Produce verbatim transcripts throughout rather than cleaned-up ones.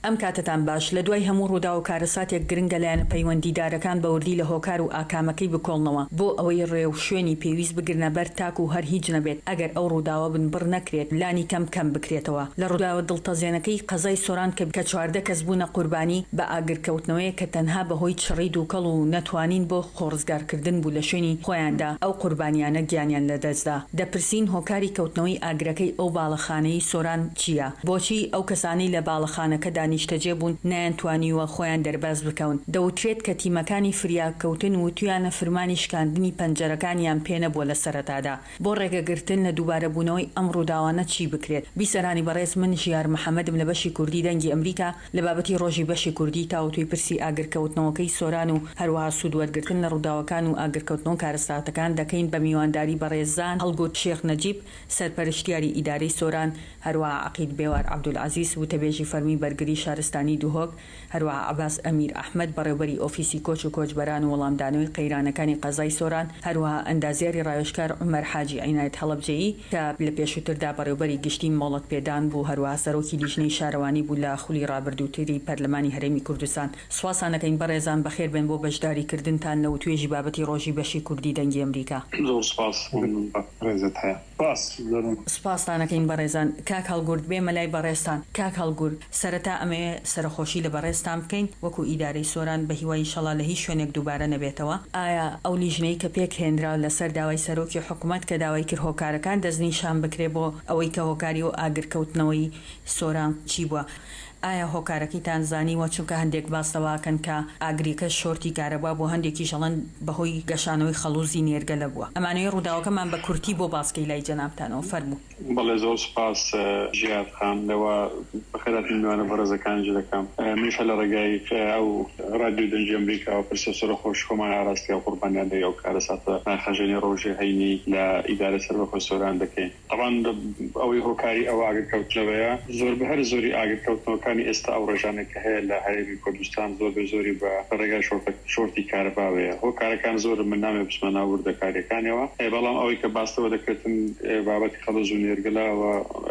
ئەم کاتتان باش لە دوای هەموو ڕوودا و کارەساتێک گرنگە لایەنە پەیوەندیدارەکان بە وردی لە هۆکار و ئاکامەکەی بکۆڵنەوە بۆ ئەوەی ڕێو شوێنی پێویست بگرنە بەر تاک و هەر هیچ نەبێت ئەگەر ئەو ڕووداوە بنبڕ نەکرێت لانی کەم کەم بکرێتەوە لە ڕووداوە دڵتەزێنەکەی قەزای سۆران کە چواردە کەس بوونە قوربانی بە ئاگرکەوتنەوەی کە تەنها بەهۆی چڕی دووکەڵ و نەتوانین بۆ خۆڕزگارکردن بوو لە شوێنی خۆیاندا ئەو قوربانیانە گیانیان لەدەستدا. دەپرسین هۆکاری کەوتنەوەی ئاگرەکەی ئەو باڵەخانەی سۆران چییە؟ بۆچی ئەو کەسانەی لە باڵەخانەکە دانیشتەجێ بوون نەیانتوانیوە خۆیان دەرباز بکەون؟ دەوترێت کە تیمەکانی فریاکەوتن و تویانە فرمانی شکاندنی پەنجەرەکانیان پێ نەبووە لە سەرەتادا. بۆ ڕێگەگرتن لە دووبارەبوونەوەی ئەم ڕووداوانە چی بکرێت؟ بیسەرانی بەڕێز من ژیار محەممەدم لە بەشی کوردی دەنگی ئەمریکا لە بابەتی ڕۆژی بەشی کوردی تاوتوی پرسی ئاگرکەوتنەوەکەی سۆران و هەروەها سوودوەرگرتن لە ڕووداوەکان و ئاگرکەوتنەوە کارەساتەکان دەکەین بە میوانداری بەڕێزان هەڵگوت شێخ نەجیب سەرپەرشتیاری ئیدارەی سۆران، هەروەها عەقید بێوار عەبدولعەزیز وتەبێژی فەرمی بەرگری شارستانی دووهۆک، هەروەها عەباس ئەمیر ئەحمەد بەڕێوەبەری ئۆفیسی کۆچ و کۆچبەران و وەڵامدانەوەی قەیرانەکانی قەزای سۆران، هەروەها ئەندازیاری ڕاوێژکار عومەر حاجی عینایەت هەڵەبجەیی کە لە پێشووتردا بەڕێوەبەری گشتی مۆڵەت پێدان بوو، هەروەها سەرۆکی لیژنەی شارەوانی بوو لە خولی ڕابردووتری پەرلەمانی هەرێمی کوردستان. سوپاسانەکەین بەڕێزان بەخێر بێن بۆ بەشداریکردنتان لە توێژی بابەتی ڕۆژی بەشی کوردی دەنگی ئەمریکا. زۆر سپاس ڕێزت هەیە. سپاسانەکەین بەڕێزان. کاک هەڵگورد بێمە لای بەڕێستان. کاک هەڵگورد سەرەتا ئەمێ سەرخۆشی لە بەڕێستان بکەین وەکو ئیدارەی سۆران بە هیوای ئینشەڵا لە هیچ شوێنێک دووبارە نەبێتەوە. ئایا ئەو لیژنەی کە پێک هێنرا لەسەر داوای سەرۆکی حکوومەت کە داوای کرد هۆکارەکان دەستنیشان بکرێ بۆ ئەوەی کە هۆکاری و ئاگرکەوتنەوەی سۆران چی بووە؟ ئایا هۆکارەکەیتان زانیوە؟ چونکە هەندێک باستەواکەن کە ئاگریکە شۆرتی کارەبا بۆ هەندێکی شەڵەن بەهۆی گەشانەوەی خەڵوزی نێرگەلە بووە. ئەمانەیە ڕووداوەکەمان بە کورتی بۆ باسکەی لای جەنابتانەوە فەرموو. بەڵێ زۆر سپاس ژیاد خان لەوە بەخێراتی میوانە بەڕێزەکانج دەکەم. منیش لە ڕێگای ئەو رادیۆ دەنگی ئەمریکا و پرسە سەرخۆش خۆمان ئاراستی و قوربانیان دەی ئەو کارەساتە ناخەژێنی ڕۆژی هەینی لە ئیدارە سەربەخۆی سۆران دەکەین. طبعاً ئەوەی هۆکاری ئەو ئاگرکەوتنەوەیە زۆر بە هەر زۆری ئاگرکەوتنەوەکانی ئێستا ئەو ڕێژانێک کە هەیە لە هەرێمی کوردستان زۆر بە زۆری بە ڕێگای شۆرتی کارەباوەیە. هۆکارەکان زۆر من نامێ بچمە ناو وردەکاریەکانەوە، بەڵام ئەوەی کە باستەوە دەکرێتن بابەتی خەڵوز و نێرگەلەوە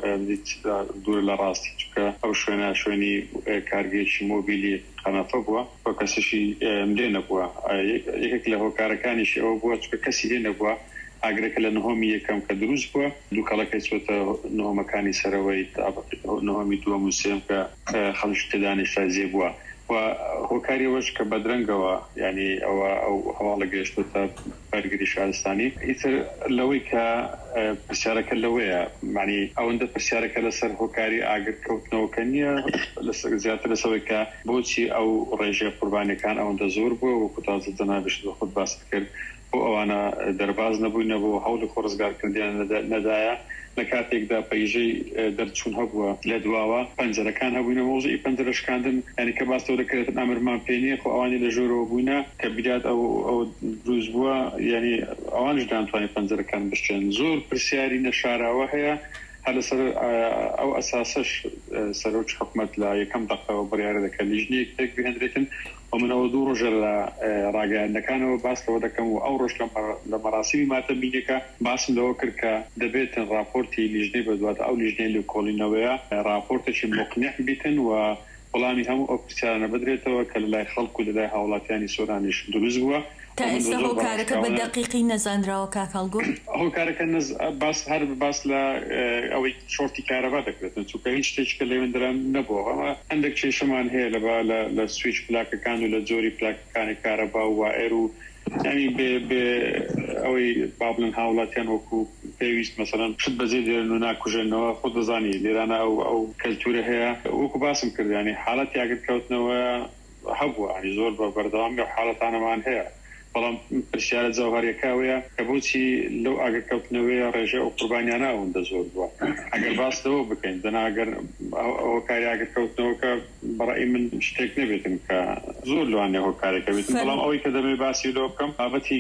دوور لە ڕاستی، چونکە ئەو شوێنە شوێنی کارگەیەکی مۆبیلی قەنەفە بووە بۆ کەسیشی لێ نەبووە. یەکێک لە هۆکارەکانیشی ئەوە بووە چونکە کەسی لێ نەبووە. ئاگرەکە لە نهۆمی یەکەم کە دروست بووە دووکەڵەکەی چۆتە نهۆمەکانی سەرەوەی نهۆمی دووەم و سێم کە خەڵک تێدانیشتا جێ بووە و هۆکاری ئەوەش کە بەدرەنگەوە یعنی ئەوە ئەو هەواڵە گەیشتوتە بەرگری شارستانی. ئیتر لەوەی کە پرسیارەکە لەوەیە، معنی ئەوەندە پرسیارەکە لەسەر هۆکاری ئاگرکەوتنەوەکە نییە، زیاتر لەسەوەی کە بۆچی ئەو ڕێژەیە قوربانیەکان ئەوەندە زۆر بووە وەکو تازە جەنابش خۆت باس کرد بۆ ئەوانە دەرباز نەبووینە بۆ هەوڵی خۆڕزگارکردیان نەدایە. لە کاتێکدا پەیژەی دەرچوون هەبووە لە دواوە پەنجەرەکان هەبووینە مۆزی پەنجەرەشکاندن، ینی کە باستەوە دەکرێتن ئەمرمان پێنیە خۆ ئەوانی لە ژۆرەوە بووینە کە بیدات ئەو ئەو دروست بووە، ینی ئەوانش دانتوانێت پەنجەرەکان بشتێن. زۆر پرسیاری نەشاراوە هەیە هەر لەسەر ئەو ئەساسەش سەرۆک حکوومەت لە یەکەم دەقەوە بڕیارە دەکە لیژنەیەک تێک بهێنرێتن و منەوە دوو ڕۆژە لە ڕاگەیاندەکانەوە باسەوە دەکەم و ئەو ڕۆژ لە مەراسیمی ماتەبینەکە باسم لەوە کرد کە دەبێتن راپۆرتی لیژنەی بەدواتە ئەو لیژنەی لە کۆڵینەوەیە راپۆرتێکی مقنع بیتن و وەڵامی هەموو ئەو پرسیارانە بدرێتەوە کە لەلای خەڵک و لەلای هاوڵاتیانی سۆرانیش دروست بووە. تا ئێستا هۆکارەکە بە دەقیقی نەزانراوە کاک هەڵگورد؟ هۆکارەکە باس هەر باس لە ئەوەی شۆرتی کارەبا دەکرێتن، چونکە هیچ شتێککە لێوێندران نەبووە. ئەمە هەندێک کێشەمان هەیە لە سویچ پلاکەکان و لە جۆری پلاکەکانی کارەبا و وائێر و ینی بێ ئەوەی بابلن هاوڵاتیان وەکو پێویست مەسەڵەن شت بەجێ دێرن و ناکوژێنەوە خۆ دەزانی لێرانە ئەو ئەو کەلتورە هەیە. وەکو باسم کرد ینی حاڵەتی ئاگرکەوتنەوە هەبووە، ینی زۆر بە بەردەوامی و حاڵەتانەمان هەیە، بەڵام پرسیارە جەوهەریەکەوەیە کە بۆچی لەو ئاگرکەوتنەوەیە ڕێژە ئەو قوربانیانە ئەوەندە زۆر بووە. ئەگەر باس لەوە بکەین دەناگەر هۆکاری ئاگرکەوتنەوەکە بەڕای من شتێک نەبێتن کە زۆر لەوانێ هۆکارێکە بێتن، بەڵام ئەوەی کە دەبێ باسی لەوە بکەم بابەتی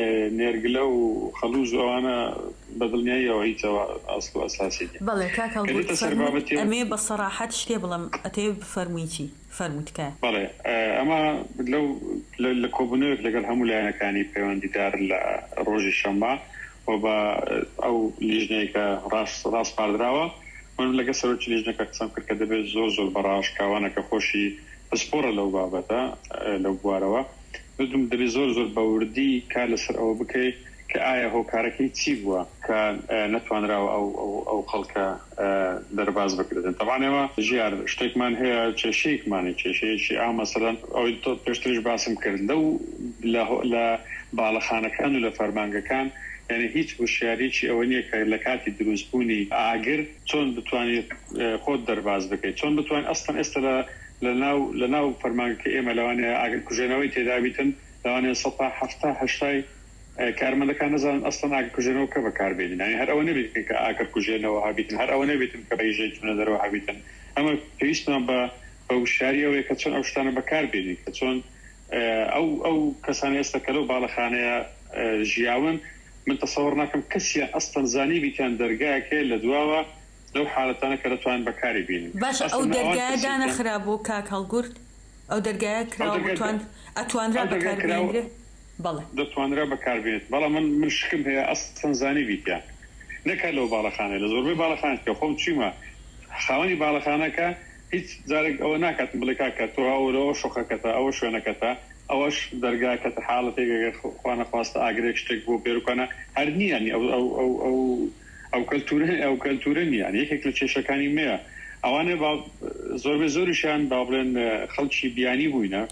نێرگلە و خەلوز ئەوانە بەدڵنیاییەوە هیچەوە ئەسڵ و ئەساسی. بەڵێ کاک هەڵگورد ئەمێ بە سەراحەت شتێ بڵم ئەتێ بفەرمووی چی فەرمووتکە؟ بەڵێ ئەمە لەو لە کۆبوونەوەک لەگەڵ هەموو لایەنەکانی پەیوەندیدار لە ڕۆژی شەممە و بە ئەو لیژنەیە کە ڕاست پاردراوە و من لەگە سەرۆکی لیژنەکە قسەم کرد کە دەبێت زۆر زۆر بەڕاش کاوانەکە خۆشی پسپۆرە لەو بابەتە لەو بوارەوە بدوم دەبێت زۆر زۆر بەوردی کار لەسەر ئەوە بکەیت کە ئایا هۆکارەکەی چی بووە کە نەتوانراوە ئەو ئەو خەڵکە دەرباز بکرێتن. طبعاً ئێمە ژیار شتێکمان هەیە کێشەیەکمانی کێشەیەکی ئا مەسەڵەن ئەوەی تۆ پێشتریش باسم کرد لەو لە باڵەخانەکان و لە فەرمانگەکان یعنی هیچ وشیاریی ئەوە نییە کە لە کاتی دروستبوونی ئاگر چۆن بتوانێت خۆت دەرباز بکەیت چۆن بتوان ئەستن ئێستا لە ناو فەرمانگەکە ئێمە لەوانەیە ئاگر کوژێنەوەی تێدابیتن لەوانەیە سەدا هەفتا هەشتای کارمەندەکان نەزانن ئەستن ئاگر کوژێنەوە کە بەکاربێنین هەر ئەوە نەبێت کە ئاگر کوژێنەوە هابیتن هەر ئەوە نەبێتن کە بەیژەی چونە دەرەوە هابیتن ئەمە پێویستمان بە بە وشیاری ئەوەیە کە چۆن ئەو شتانە بەکاربێنین کە چۆن ئەو ئەو کەسانی ئێستا کە لەو باڵەخانەیە ژیاون من تصور ناکەم کەسیە ئەستن زانی بیتیان دەرگایەکە لە دواوە لەو حالەتانە کە دەتوان بەکاری بینین. باش ئەو دەرگایە دانەخرا بۆ کاک هەڵگورد ئەو دەرگایە کراوە ئەتوانرا بەکاربێنرێ بەڵێ دەتوانرا بەکاربێت بەڵام من من شکم هەیە ئەستن زانی بیتیان نەکات لەو باڵەخانە لە زۆربەی باڵەخانێک کە خۆم چیمە خاوەنی باڵەخانەکە هیچ جارێک ئەوە ناکات بڵێ کاکە تۆ ئەوەوە شۆخەکەتە ئەوە شوێنەکەتە ئەوەش دەرگاکەتە حاڵەتێک خوانە خواستە ئاگرێک شتێک بۆ بێروکانە هەر نییانی ئەو ئەو ئەو ئەو ئەو کەلتورە ئەو کەلتورە نییان یەکێک لە کێشەکانی مەیە ئەوانێ زۆربەی زۆریشیان با بڵێن خەڵکی بیانی بووینە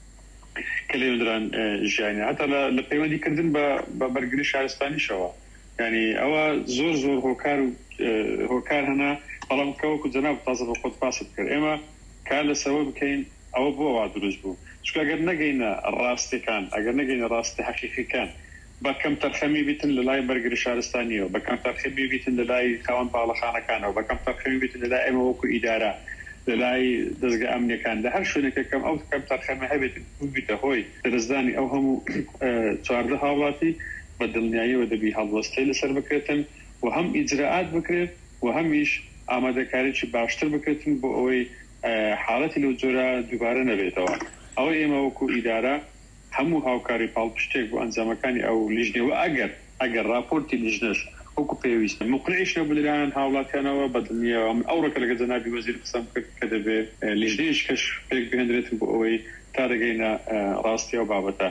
کە لێدران ژیانە هەتا لە پەیوەندیکردن بە بەرگری شارستانیشەوە یعنی ئەوە زۆر زۆر هۆکار و هۆکار هەنا بەڵام کەوەکو جەناب تازە بە خۆت باست کرد ئێمە کار لەسەوە بکەین ئەوە بۆ وا دروست بوو چکە ئەگەر نەگەینە ڕاستیەکان ئەگەر نەگەینە ڕاستی حەقیقیەکان بە کەم تەرخەمی بیتن لە لای بەرگری شارستانیەوە بە کەم تەرخەمی بیتن لە لای خاوەن باڵەخانەکانەوە بە کەم تەرخەمی بیتن لە لای ئێمە وەکو ئیدارە لە لای دەستگا ئەمنیەکان لە هەر شوێنێکە کەم ئەو کەم تەرخەمە هەبێت بیتە هۆی دەرزدانی ئەو هەموو چواردە هاوڵاتی بە دڵنیاییەوە دەبی هەڵوەستەی لەسەر بکرێتن و هەم ئیجراعات بکرێت و هەمیش ئامادەکاریی باشتر بکرێتن بۆ ئەوەی حاڵەتی لەو جۆرە دووبارە نەبێتەوە ئەوە ئێمە وەکو ئیدارە هەموو هاوکاری پاڵپشتێک بۆ ئەنجامەکانی ئەو لیژنەوە ئەگەر ئەگەر راپۆرتی لیژنەش وەکو پێویستە مقنعیشە بلایەن هاوڵاتیانەوە بەدڵنیەوە من ئەو ڕێکە لەگە جەنابی وەزیر قسەم کرد کە دەبێت لیژنەیەش کەش پێک بهێنرێتن بۆ ئەوەی تا دەگەینە ڕاستی ئەو بابەتە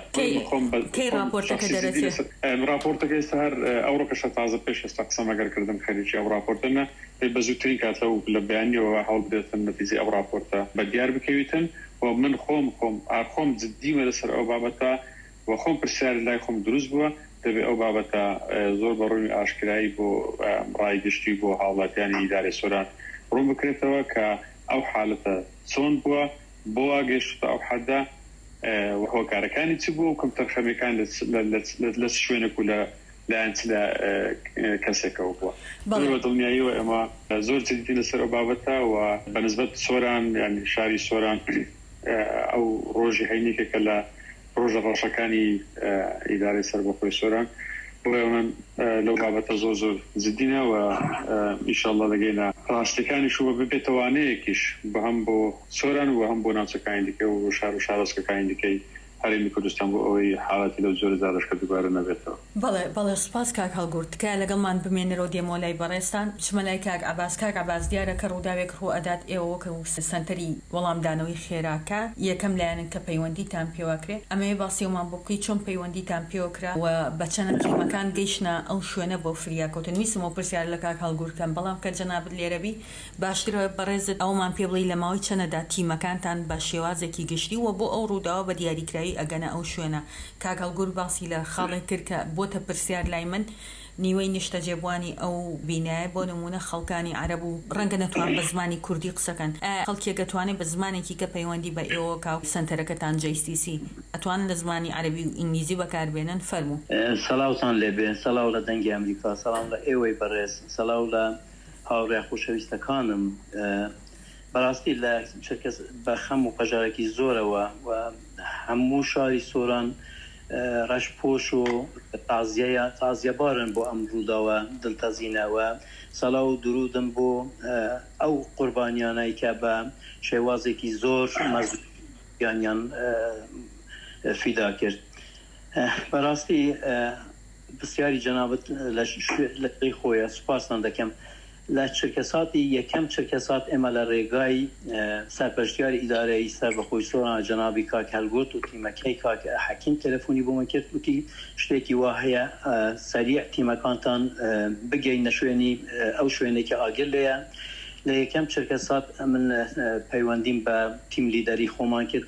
راپۆرتەکە ئێستا هەر ئەو ڕۆکەشە تازە پێش ئێستا قسەم ئەگەرکردم خەریکی ئەو راپۆرتەنە بە زووترین کاتە و لە بەیانیەوە هەوڵ بدێتن نەتیجەی ئەو راپۆرتە بە دیار بکەویتن و من خۆم خۆم خۆم جددیمە لەسەر ئەو بابەتە و خۆم پرسیاری لای خۆم دروست بووە دەبێت ئەو بابەتە زۆر بەڕووی ئاشکرایی بۆ ڕایگشتی بۆ هاوڵاتیانی ئیدارەی سۆران ڕوون بکرێتەوە کە ئەو حالەتە چۆن بووە بۆ ئاگەشتە ئەو حەدە هۆکارەکانی چی بوو کەم تەرخەمەکان لە شوێنێک و لە لایەن لە کەسێکەوە بووە بە دڵنیاییەوە ئێمە زۆر جددی لەسەر ئەو بابەتە و بەنسبەت سۆران یعنی شاری سۆران ئەو ڕۆژی هەینێکێکە لە ڕۆژە ڕەشەکانی ئیدارەی سەربەخۆی سۆران بۆیە من لەو بابەتە زۆر زۆر جددینە و ئینشاءالله دەگەینە ڕاستیەکانیش و ببێتەوانەیەکیش بە هەم بۆ سۆران و هەم بۆ ناوچەکانی دیکە و شار و شارۆچکەکانی دیکەی هەرێمی کوردستان بۆ ئەوەی حاڵەتی لەو زۆر زادەشکە دووبارە نەبێتەوە. بەڵێ بەڵێ سوپاس کاک هەڵگورد تکایە لەگەڵمان بمێنەرەوە دێمەوە لای بەڕێستان بچمە لای کاک عەباس. کاک عەباس دیارە کە ڕووداوێک ڕوو ئەدات ئێوە کە سەنتەری وەڵامدانەوەی خێراکە یەکەم لایەنن کە پەیوەندیتان پێوەکرێت ئەمەیە باسیەوەمان بۆ بکەی چۆن پەیوەندیتان پێوەکرا و بە چەند تیمەکان گەیشتە ئەو شوێنە بۆ فریاکەوتن. ویستمەوە پرسیار لە کاک هەڵگوردکەم بەڵام کە جەنابەت لێرەبی باشترەوە بەڕێزت ئەومان پێ بڵێ لە ماوەی چەندەدا تیمەکانتان بە شێوازێکی گشتی و بۆ ئەو ڕووداوە بە دیاریکراوی ئەگەنە ئەو شوێنە. کاک هەڵگورد باسی لە خاڵێک کرد کە بۆتە پرسیار لای من نیوەی نیشتە جێبوانی ئەو بینایە بۆ نمونە خەڵکانی عەرەب و ڕەنگە نەتوان بە زمانی کوردی قسەکەن خەڵکێک دەتوانێت بە زمانێکی کە پەیوەندی بە ئێوە کاو سنتەرەکەتان جی سی سی ئەتوانن لە زمانی عەرەبی و ئینگلیزی بەکاربێنن فەرموو. سەلاوتان لێبێن سەلاو لە دەنگی ئەمریکا سەلاو لە ئێوەی بەڕێز سەلاو لە هاوڕێ خۆشەویستەکانم بەڕاستی لە بە خەم و قەژارێکی زۆرەوە و هەموو شاری سۆران ڕەشپۆش و تازیە تازیەبارن بۆ ئەم ڕووداوە دڵتەزینەوە سەلاو و درودم بۆ ئەو قوربانیانەی کە بە شێوازێکی زۆر مەزوریانیان فیدا کرد. بەڕاستی پرسیاری جەنابەت لە خۆیە سوپاسان دەکەم لا شركساتی یکم شرکسات اما لرگای سرپرستیار اداره سر بخوی سوران جنابی کاک هلگوت و تیمکی کاک حکیم تلفنی بومن کرد و تی شتێکی وا هەیە سریع تیمەکانتان بگەین نەشوێنی ئەو شوێنێکی ئاگر لێیە لە یەکەم شرکسات من پەیوەندیم بە تیم لیدەری خۆمان کرد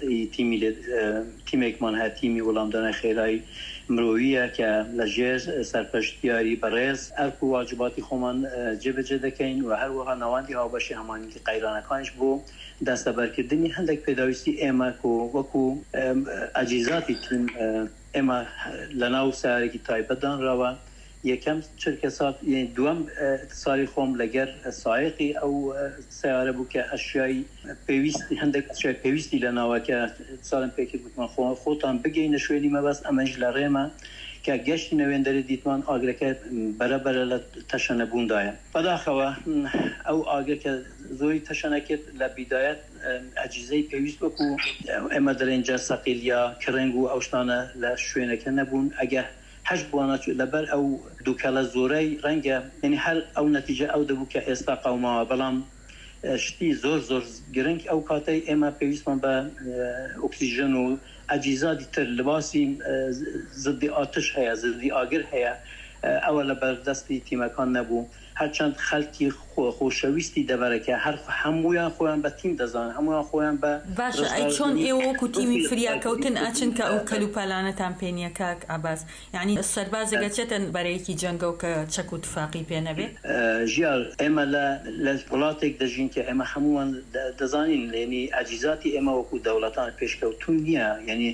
تیمێکمان هەیە تیمی وەڵامدانە خێرایی مرۆویە کە لەژێر سەرپەرشتیاری بەڕێز ئەرک و واجباتی خۆمان جێبەجێ دەکەین و هەروەها ناوەندی هاوبەشی هەمانگی قەیرانەکانیش بۆ دەستەبەرکردنی هەندێک پێداویستی ئێمە وەکو ئەجیزاتی تیم ئێمە لەناو سیارێکی تایبەتدانراوە یەکەم شرکسات دووەم اتصالی خۆم لەگەر سایقی ئەو سیارە بوو کە ئەشیای پێویستی هەندێک ئەشیای پێویستی لەناوەکە ساڵم پێکرد بوومان خۆتان بگەینە شوێنی مەبەست ئەمەش لە ڕێمە کە گەشتی نەوێندەری دیتمان ئاگرەکە بەرەبەرە لە تەشەنەبووندایە بەداخەوە ئەو ئاگر کە زۆری تەشەنەکرد لە بیدایەت ئەجیزەی پێویست وەکو ئێمە دەرێنجە سەقیل یا کرنگ و ئەو شتانە لە شوێنەکە نەبوون ئەگە هەش بوانە لەبەر ئەو دووکەلە زۆرەی ڕەنگە یعنی هەر ئەو نەتیجە ئەو دەبوو کە ئێستا قەوماوە بەڵام شتی زۆر زۆر گرنگ ئەو کاتەی ئێمە پێویستمان بە ئۆکسیژن و ئەجیزاتی تر لەباسی زدی ئاتش هەیە زدی ئاگر هەیە ئەوە لە بەردەستی تیمەکان نەبوو هەرچەند خەڵکی خۆشەویستی دەبەرەکە هەر هەمویان خۆیان بە تیم دەزانن هەمویان خۆیان بە باشە ئەی چۆن ئێوە وەکو تیمی فریاکەوتن ئاچن کە ئەو کەلوپەلانەتان پێ نییە کاک ئاباس یعنی سەربازەگەچێتن بەرەیەکی جەنگە و کە چەک و تفاقی پێ نەبێت ژیار ئێمە لە وڵاتێک دەژین کە ئێمە هەمووان دەزانین یعنی ئەجیزاتی ئێمە وەکو دەوڵەتان پێشکەوتون نییە یعنی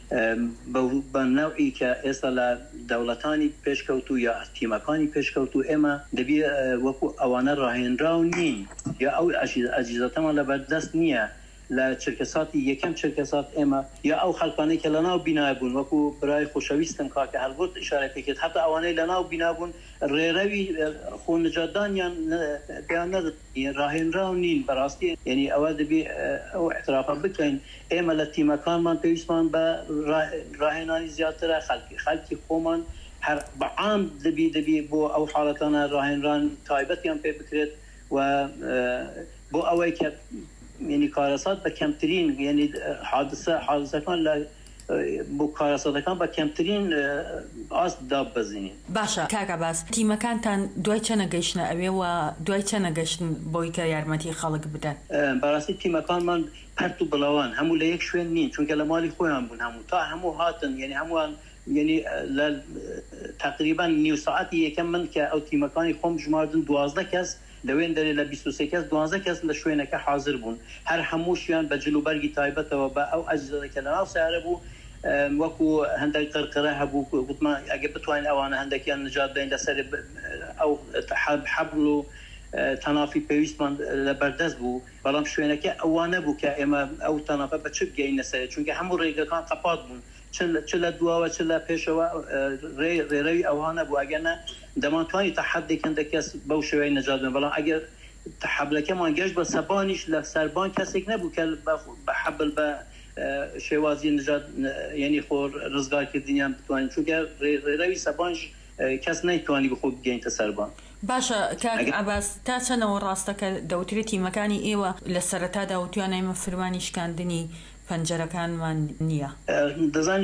بە نەوعی کە ئێستا لە دەوڵەتانی پێشکەوتو یا تیمەکانی پێشکەوتو ئێمە دەبێ وەکو ئەوانە ڕاهێنراو نین یا ئەو ئەجیزەتەمان لە بەردەست نییە لە چرکەساتی یەکەم چرکەسات ئێمە یا ئەو خەڵکانەی کە لەناو بینای بوون وەکو برای خۆشەویستم کاکە هەلگوت ئیشارە پێکرد هەتا ئەوانەی لەناو بینای بوون ڕێڕەوی خۆنجاتدانیان پێیان نەدەن ڕاهێنراو نین بەڕاستی یعنی ئەوە دەبێ ئەو احترافە بکەین ئێمە لە تیمەکانمان پێویستمان بە ڕاهێنانی زیاترە خەڵکی خەڵکی خۆمان هەر بەعام دەبی دەبی بۆ ئەو حاڵەتانە ڕاهێنران تایبەتیان پێ بکرێت و بۆ ئەوەی کە یعنی کارەسات بە کەمترین یعنی حادثە حادثەکان لە بۆ کارەساتەکان بە کەمترین ئاست داببەزێنین. باشە کاک ئاباس تیمەکانتان دوای چەنە گەیشتنە ئەوێ و دوای چەنە گەشتن بۆی کە یارمەتی خەڵک بدەن؟ بەڕاستی تیمەکانمان پەرت و بڵاوان هەموو لە یەک شوێن نین چونکە لە ماڵی خۆیان بوون هەموو تا هەموو هاتن یعنی هەمووان یعنی لە تقریبا نیو ساعتی یەکەم من کە ئەو تیمەکانی خۆم ژماردن دوازدە کەس لەوێن دەرێ لە بیست و سێ کەس دوازدە کەس لە شوێنەکە حاضر بوون هەر هەمووشیان بە جلوبەرگی تایبەتەوە بە ئەو ئەجزەکە لەناو سیارە بوو وەکو هەندێک قرقرە هەبوو گوتمان ئەگە بتوانین ئەوانە هەندێکیان نجات بدەین لەسەر ئەو حەبل و تەنافی پێویستمان لە بەردەست بوو بەڵام شوێنەکە ئەوانە بوو کە ئێمە ئەو تەنافە بە چ بگەینە سەر چونکە هەموو ڕێگەکان قەپات بوون چ لە دواوە چ لە پێشەوە ڕێڕەوی ئەوانە بوو ئەگەنە دەمانتوانی تا حەدێک هەندێک کەس بەو شێوەیە نەجات بدەن بەڵام ئەگەر حەبلەکەمان گەشت بە سەبانیش لە سەربان کەسێک نەبوو کە بە حەبل بە شێوازی نجات یعنی خۆ ڕزگارکردنیان بتوانین چونکە ڕێڕەوی سەبانش کەس نەیتوانی بخۆ بگەینتە سەربان. باشە کاک ئاباس تا چەنەوە ڕاستەکە دەوترێت تیمەکانی ئێوە لە سەرەتادا وتوانە ئێمە فەرمانی شکاندنی پەنجەرەکانمان نییە دەزان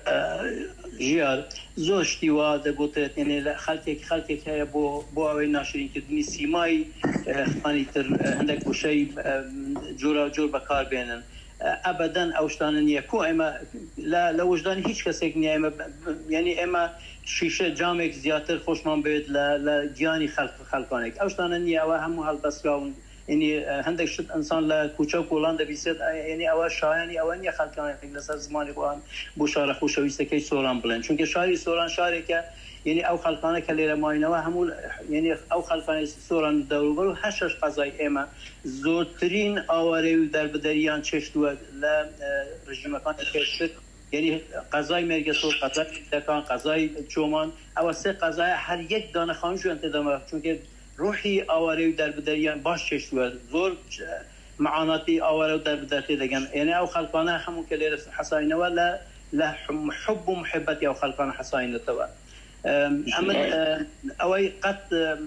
ژیار زۆر شتی وا دەگوتێت یعنی لە خەڵکێک خەڵکێک هەیە بۆ بۆ ئەوەی ناشرینکردنی سیمای خانی تر هەندێک گوشەی جۆرا جۆر بەکار بێنن ئەبەدەن ئەو شتانە نییە کۆ ئێمە لە وجدانی هیچ کەسێک نییە ئێمە یعنی ئێمە شیشە جامێک زیاتر خۆشمان بێت لە گیانی خەڵکانێک ئەو شتانە نییە ئەوە هەموو هەڵبەستراون یعنی هەندێک شت ئەنسان لە کوچە و کۆڵان دەبیستێت یعنی ئەوە شایانی ئەوە نییە خەڵکانێک لەسەر زمانی خۆیان بۆ شارە خۆشەویستەکەی سۆران بڵێن چونکە شاری سۆران شارێکە یعنی ئەو خەڵکانە کە لێرە ماینەوە هەموو یعنی ئەو خەڵکانی سۆران دەوروبەر و هەشەش قەزای ئێمە زۆرترین ئاوارەی و دەربدەریان چێشتووە لە ڕژیمەکانی پێشتر یعنی قەزای مێرگەسۆ قەزای دەکان قەزای چۆمان ئەوە سێ قەزایە هەر یەک دانە خانوویان تێدەمە چونکە ڕوحی ئاوارەی و دەربدەریان باش چێشتووە زۆر معاناتی ئاوارە و دەربدەر تێدەگەن یعنی ئەو خەڵکانە هەموو کە لێرە حەساینەوە لە لە حب و محبەتی ئەو خەڵکانە حەساینێتەوە اما اوي قد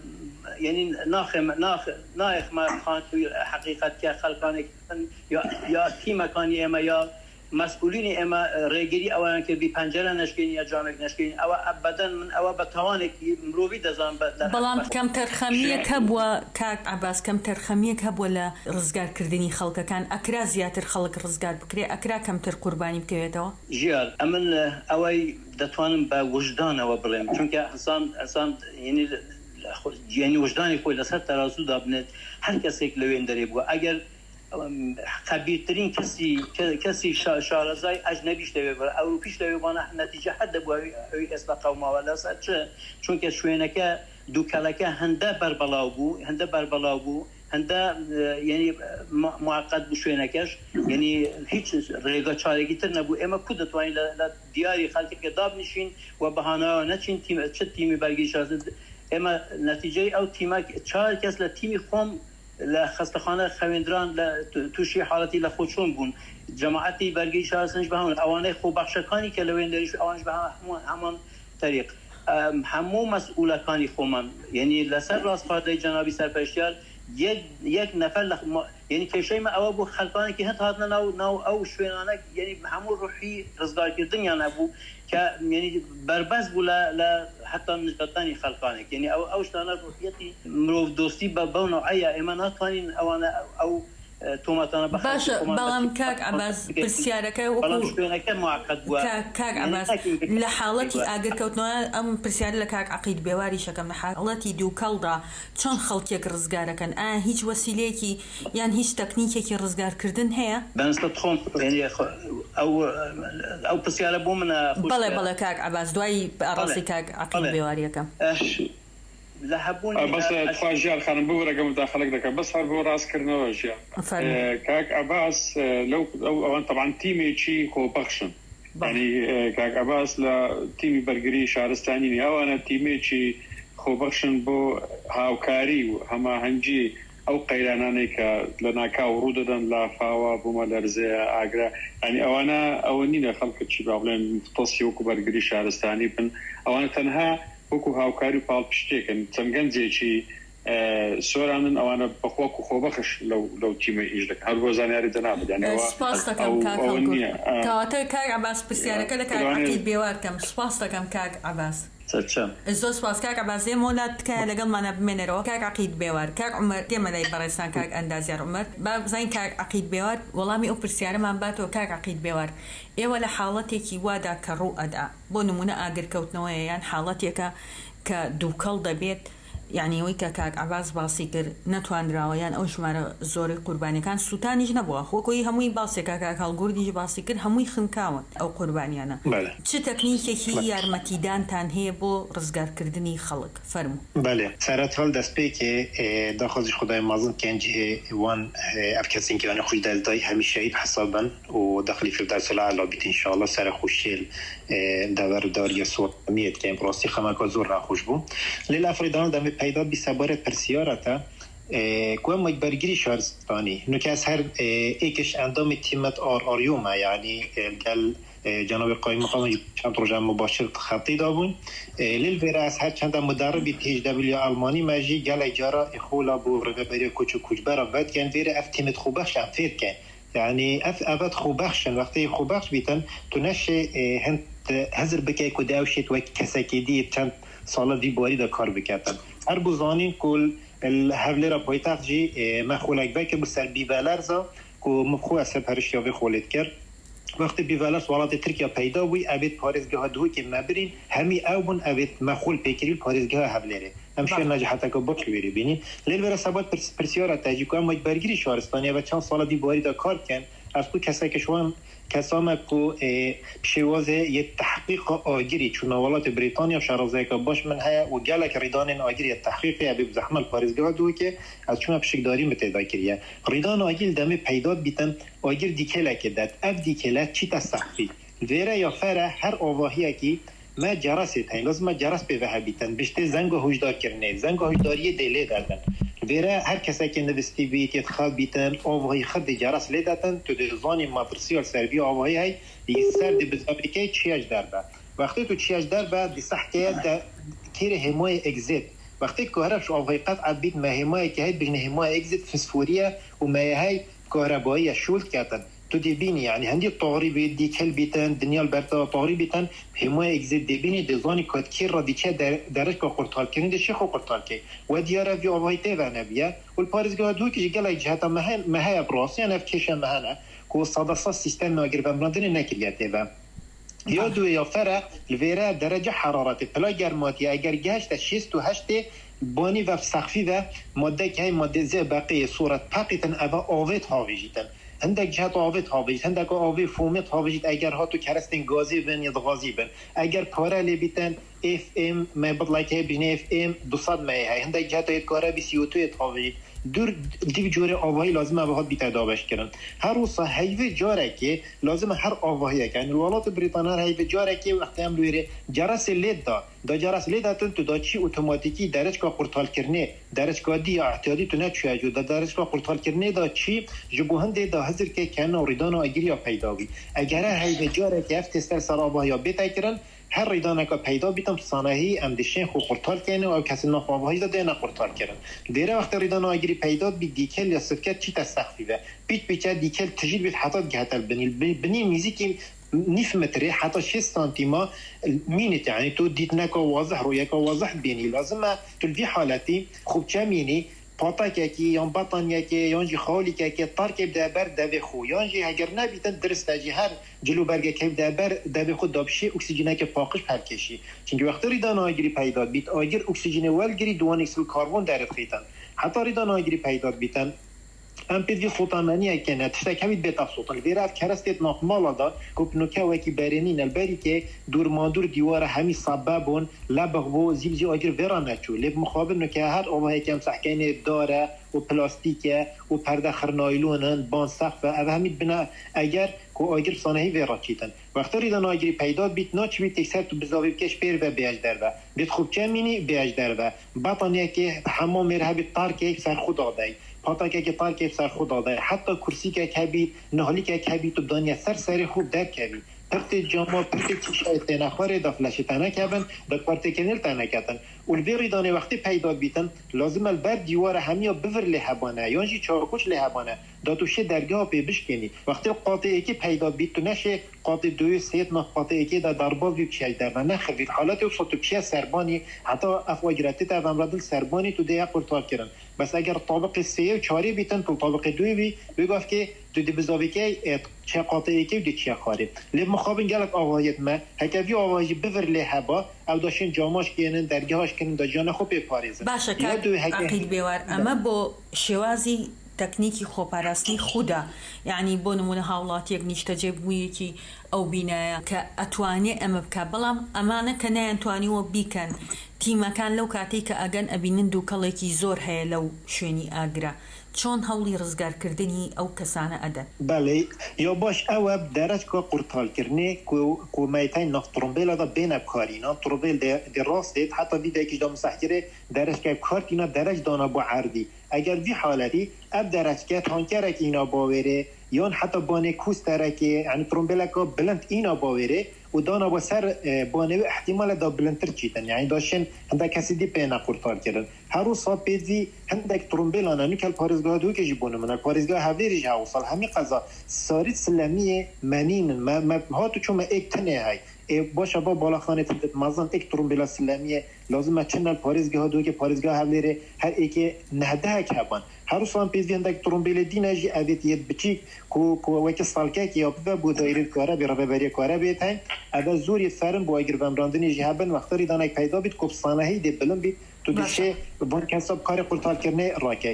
يعني ناخ ناخ ناخ ما كان حقيقه كخلقانك يا يا في مكان اما يا مسئولین اما ریگری اوان که بی پنجره نشکین یا جامک نشکین او ابدا من او بتوانك مروبي دزان بلام كم ترخميه كبوه كاك عباس كم ترخميه كبوه لا رزقار كردني خلق كان اكرا زياتر خلق رزقار بكري اكرا كم تر قرباني بكويتو جيال امن اوي دتوانم بوجدان او بلم چونك انسان انسان يعني يعني وجداني خوي لسر ترازو دابنت هر کسی که لوین داری بو اگر خبیرترین کسی کسی شارزای اجنبیش دوی بر اروپیش دوی بانه نتیجه حد بو اوی اصلا قوم ولا سچ چون که شوینکه دو کلکه هنده بر بلاو بو هنده بر بلاو بو هنده یعنی معقد بو شوینکش یعنی هیچ ریگا چارگی تر نبو اما کود توانی دیاری خلقی که داب نشین و بهانه نچین تیم چه تیمی برگی شازد اما نتیجه او تیمک چهار کس لتیمی خوم لخستخانه خویندران توشی حالتی لخودشون بون جماعتی برگی شازنش به همون اوانه خوب بخشکانی که لوین داریش اوانش به همان طریق همو مسئولکانی خومن یعنی لسر راست فارده جنابی سرپرشتیار یک یک نفر لخ... یعنی کشای ما او بو خلقانی که هت هاتنا نو نو او شوینانه یعنی همو روحی رزگار کردن یا نبو که یعنی بربز بو لا, لا حتی نجاتانی خلقانی یعنی او اوشتانه روحیتی مروف دوستی با بو نوعیه ایمانات وانین اوانه او توماتانا باش بلام كاك عباس برسيارك بلام شوينك معقد بوا كاك عباس لحالتي اگر كوتنا ام برسيار لكاك عقيد بواري شكم حالتي دو كالدا چون خلقيك رزگاركن اه هیچ وسيلهكي يعني هیچ تكنيكي رزگار كردن هي بنستطخون يعني او او برسيار بو من بلا بلا كاك عباس دواي راسي كاك عقيد بواريك لحبوني بس تفاجئ خلينا بقول رقم مداخلك دك بس هربو راس كرنا اشياء كاك عباس لو او طبعا تيمي شي خو بخشن يعني كاك عباس لا تيمي برغري شهرستاني او انا تيمي شي خو بخشن بو هاوكاري هما هنجي او قيلاناني ك لنا كا وروددا لا فاوا بمالرزه اغرا يعني او انا اونينا خلق شي بابلين مختصيو كبرغري شهرستاني بن او انا تنها وكو هاوكاري بال بشتيكن تمغنزيچي سورانن اوانا بخوكو خوبخش لو لو تيمي يجلك هل وزانياري جناب يعني سپاستا كم كاك هلقول كاوتا كاك عباس بسيارة كده كاك عقيد بيوار كم سپاستا كم كاك عباس تشام ازو سپاس كاك عباس زي مولات كا لقل مانا بمنرو كاك عقيد بيوار كاك عمر ديما لاي برسان كاك اندازيار عمر باب زين كاك عقيد بيوار والله مي اوبر سيارة ما باتو كاك عقيد بيوار اي ولا حالتي وادا كرو ادا بو نمونه اگر كوتنويا يعني حالتي كدوكال دبيت يعني ويكا كاك عباس باسيكر نتوان راويان او شمار زوري قرباني كان سلطاني جنبوا خو كوي هموي باسيكا كاك هالغوردي باسيكر هموي خنكاون او قربانيانا بله چه تکنیکی یارمتیدان تان هي بو رزگار کردنی خلق فرمو بله سرات حال دست پی که داخلش خدای مازن کنجه وان افکسین که انا خوش دلدای همیشه ای حسابن و داخلی فردوس الاعلی بیت ان شاء الله سر خوشیل دور داری سومیت که امروزی خمک زور را خوش بو لیل افریدان دم پیدا بی سباره پرسیارتا کوه مجبرگیری شهرستانی نکاس هر ایکش اندام تیمت آر آریوما یعنی گل جناب قایم مقام چند روزه مباشر خطی دابون لیل ویره از هر چند مدربی پیش دبلی آلمانی مجی گل اجاره اخولا بو رقبری کوچو کوچبرا ود کن ویره اف تیمت خوبخش هم فید کن یعنی اف افت خوبخشن وقتی خوبخش بیتن تو نشه هند هزر بکی که داوشید و کسکی دید چند سال دی باری دا کار بکتن هر بزانین کل الهفله را پایتاق جی مخولک بای که بسر بیوالرزا که مخو از سپرش یاوی خولید کرد وقتی بیوالرز والات ترکیه پیدا وی اوید پارزگاه دوی که مبرین همی او بون اوید مخول پیکریل پارزگاه هفله همشه نجاحتا که باکی ویری بینی لیل ورا سبات پرسیارا تاجی که هم مجبرگیری شهرستانی و چند سال دی باری دا کار کن از کو کسایی که شوان کسام کو پیشواز یه تحقیق آگیری چون اولات بریتانیا شرازه که باش من های و گلک ریدان آگیری تحقیقی ابی بزحمل پارزگاه دوی که از چون پشکداری متدا کریه ریدان آگیل دم پیدا بیتن آگیر دیکله که داد اف دیکله چی تصحفی ویره یا فره هر آواهی کی ما جرسی تاین لازم ما جرس به وها بیتن بشته زنگ هوشدار کرنه زنگ هوشداری دله دادن ویره هر کسی که نوستی بیت خواب بیتن آواهی خد جرس لی دادن تو دزانی مدرسی و سربی آواهی های یه سر دی بزابریکه چیاج درده وقتی تو چیش در بعد صحکه در کیر همای اگزیت وقتی کهربش آوایقات عبید مهمای که هید بجن همای اگزیت فسفوریه و ماهی كهربائية شولت كاتن تدبيني يعني هندي طاري دي كل بيتن دنيا البرتا طاري بيتن حماية اكزيد دبيني دزاني كات كير دي كه درج کا قرطال كين دي شيخو قرطال كي وديارا في اوهيتي ونبيا والباريزغا دو كي جلا جهه مهن مها براس يعني فكيش مهنا كو صدص سيستم ناغير بمردن نكرياته و یا دو یا فرق الویره درجه حرارت پلا گرماتی اگر گشت شصت و هشت بانی و سقفی و ماده که ماده زی بقیه صورت پقیتن اوا آویت هاویجیتن هندک جهت آویت هاویجیت هندک آوی فومیت هاویجیت اگر ها تو کرستین گازی بن یا غازی بن اگر پاره لی بیتن اف ام ما بطلع که بجنه اف ام دوصد مایه هندک جهت ایت کاره بی سی او تو ایت هاویجیت دور دیو جوره آواهی لازمه به بی تداوش کردن هر روز هیوی جاره که لازمه هر آواهی کنن ولایت بریتانیا هیوی جاره که وقتی هم لویره جرس لید دا دا جرس لید تن تو دا چی اتوماتیکی درج کا قرطال کرنه درج کا دی احتیاطی تو نه چه جو دا درج کا قرطال کرنه دا چی جبهنده دا حاضر که کنه ریدان و اگریا پیدا بی اگر هیوی جاره که افت استر سر آواهی بیت کردن هر ریدانه که پیدا بیتم صنایعی امدشین خو قرطال کنه و کسی نفاوهایی داده نه قرطال کردن دیره وقت ریدانه اگری پیدا بی دیکل یا سفکت چی تستخفی و بیت بیچه دیکل تجید بیت حتی گهتر بنی بنی میزی که نيف متري حتى شش سنتيما مينت يعني تو ديت نكا واضح رؤيك واضح بيني لازم في حالتي خوب كميني پاتاکی یان بطانیکی یان جی خالی که ترک دبر دو خو یان جی اگر نبیتن درست جی هر جلو برگ که دبر دو خود دابشی اکسیژن که پاکش پرکشی چون وقتی ریدان آگری پیدا بیت آگر اکسیژن ولگری دوان اکسل کربن درت خیتن حتی ریدان آگری پیدا بیتن ام پیدی سلطانانی که نتشتک همید بیت سلطان ویرات کرستت نقمالا دا کوپنوکا وکی برینین البری که دور مادور دیوار همی سببون لبغو زیبزی آجر ویرا نچو لب مخابر نکه هر آوه کم سحکین داره و پلاستیکه و پرده خرنایلونن بان سقف او همید بنا اگر کو آگر صانعی ویرا چیتن وقتی ریدان آگری پیدا بیت ناچ بیت تکسر تو بزاوی بکش پیر و بیاج در و بیت خوب چمینی بیاج در و بطانیه که حمام میره بیت تار که سر خود آدهی پاتاکه که تار که سر خود آدهی حتی کرسی که کبید نهالی که کبید تو دنیا سر سر خوب در کبید پرت جامع پرت چشای تنخواره دفلش تنه کبن دکارت کنل تنه کتن اول بیریدانه وقتی پیدا بیتن لازم البر دیوار همیا بور لحبانه یانجی چارکوش لحبانه داتوشه درگاه پی بشکنی وقتی قاطعه که پیدا بیت تو نشه قاطع دوی سیت نه قاطعه که در دربا وی چای در نه خرید حالت او تو چه سربانی حتی افواجرتی تا امرادل سربانی تو ده قرطال کردن بس اگر طابق سه و چهاری بیتن تو طابق دوی وی بگفت که تو دی بزاوی که چه قاطعه که دی چه خاری لی مخابن گلک آوایت ما هکوی آوایجی بور لحبا او داشتن جاماش کنن درگاهش کنن دا جان خوب پاریزن باشه که عقیل بیوار اما با شوازی تکنیکی خوپرستی خوده یعنی بۆ نمونە هاوڵاتیەک نیشتەجێ بوویەکی ئەو بینایە کە ئەتوانێ ئەمە بکە بەڵام ئەمانە کە نەیانتوانیوە بیکەن تیمەکان لەو کاتێک کە ئەگەن ئەبینن دووکەڵێکی زۆر هەیە لەو شوێنی ئاگرا چۆن هەوڵی ڕزگارکردنی ئەو کەسانە ئەدەن بەڵێ یا باش ئەوە دەرەجکە قورتالکردنێ کومەیتای نەفتڕۆمبێلەدا بێنە بکارینە تڕۆبێل دێ ڕاستێت حتا دیدێکیشدا مسەحکرێ دەرەجکە بکارتینە دەرەج دانا بۆ عەردی اگر وی حالتی اب درجه تانکره که اینا باوره یا حتی بانه کوستره که یعنی ترومبلکا بلند اینا باوره و دانا با سر بانه احتمال دا بلندتر چیتن یعنی داشتن هنده کسی دی پینه قرطار کردن هر روز ها پیدی هنده ترومبلانه نوکل پارزگاه دوی که جیبونه منه پارزگاه هفدیریش هاوصال همی قضا سارید سلمیه منین ما, ما ها تو چون ما ایک تنه های باشه با بالاخانه تدت مازن یک ترومبلا سلمیه لازم چنل پارزگاه دو که پارزگاه هفدیره هر ایک نهده که هبان هر روز هم پیدی هنده ترومبلا دینجی ادیتیت بچیک کو کو وقت سالکه که یا بود دایره کاره برای ببری کاره بیتن اول زوری فرم با اگر بمراندنی جهبن وقتی دانه پیدا بید کوب صنایعی دی بلند بید تو دیشه بون کسب کار قرطال کردن راکه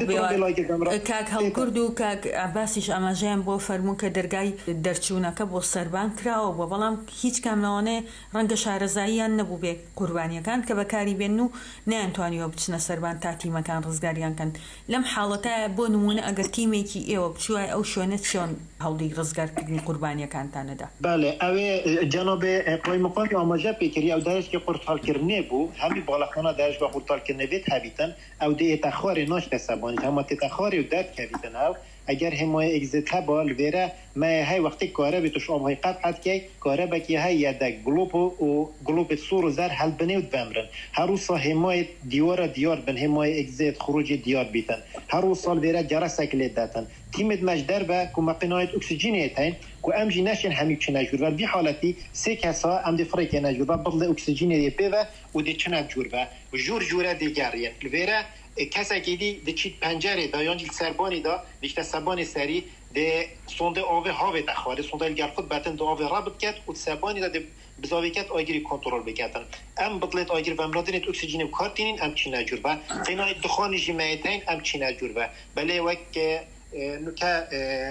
کاک هەڵگورد و کاک عباسیش ئاماژەیان بۆ فەرموو کە دەرگای دەرچوونەکە بۆ سەربان کراوە بۆ بەڵام هیچ کامنەوانێ ڕەنگە شارەزاییان نەبوو بێ قوربانیەکان کە بەکاری بێن و نەیانتوانیوە بچنە سەربان تا تیمەکان ڕزگاریان کەن لەم حاڵەتە بۆ نمونە ئەگەر تیمێکی ئێوە بچووە ئەو شوێنە چۆن هەوڵی ڕزگارکردنی قوربانیەکانتانەدا بەڵێ ئەوێ جەناب قۆی مقامی ئاماژە پێکردی ئەو دارشکی قورتالکردنێ بوو هەمی باڵەخانە دارش بە قورتالکردنەوێت هەبیتن ئەو دێتە خوارێ ناشتە سەبانی هەمە تێتە خوارێ و دەت کەبیتن ئەو اگر همای اگزیت با لویرا ما هی وقتی کاره بتوش آب های قطعت که کاره بکی های یدک گلوب و گلوب سور و زر حل بنیود بمرن هر روز همای دیوار دیار بن همای اگزیت خروج دیار بیتن هر روز سال ویرا جرس اکلید داتن تیمت مجدر با که مقناعت اکسیژنیت هین که امجی نشین همی چه نجور و بی حالتی سه کسا ام دی فریک نجور و بدل اکسیژنی پی و دی چه نجور و جور جوره دیگریه ویرا کسی که دی دی چیت پنجره دا یانجی سربانی دا دیشت سربانی سری ده سونده آوه هاوه تخواره سونده الگر خود بطن دا آوه رابط کرد و سربانی دا بزاوی کرد آگیری کنترل بکردن ام بطلت آگیر و امرادینت اکسیژنی و کارتینین ام چی نجور با قینای دخانی جمعیتین ام چی نجور با بله وک نکه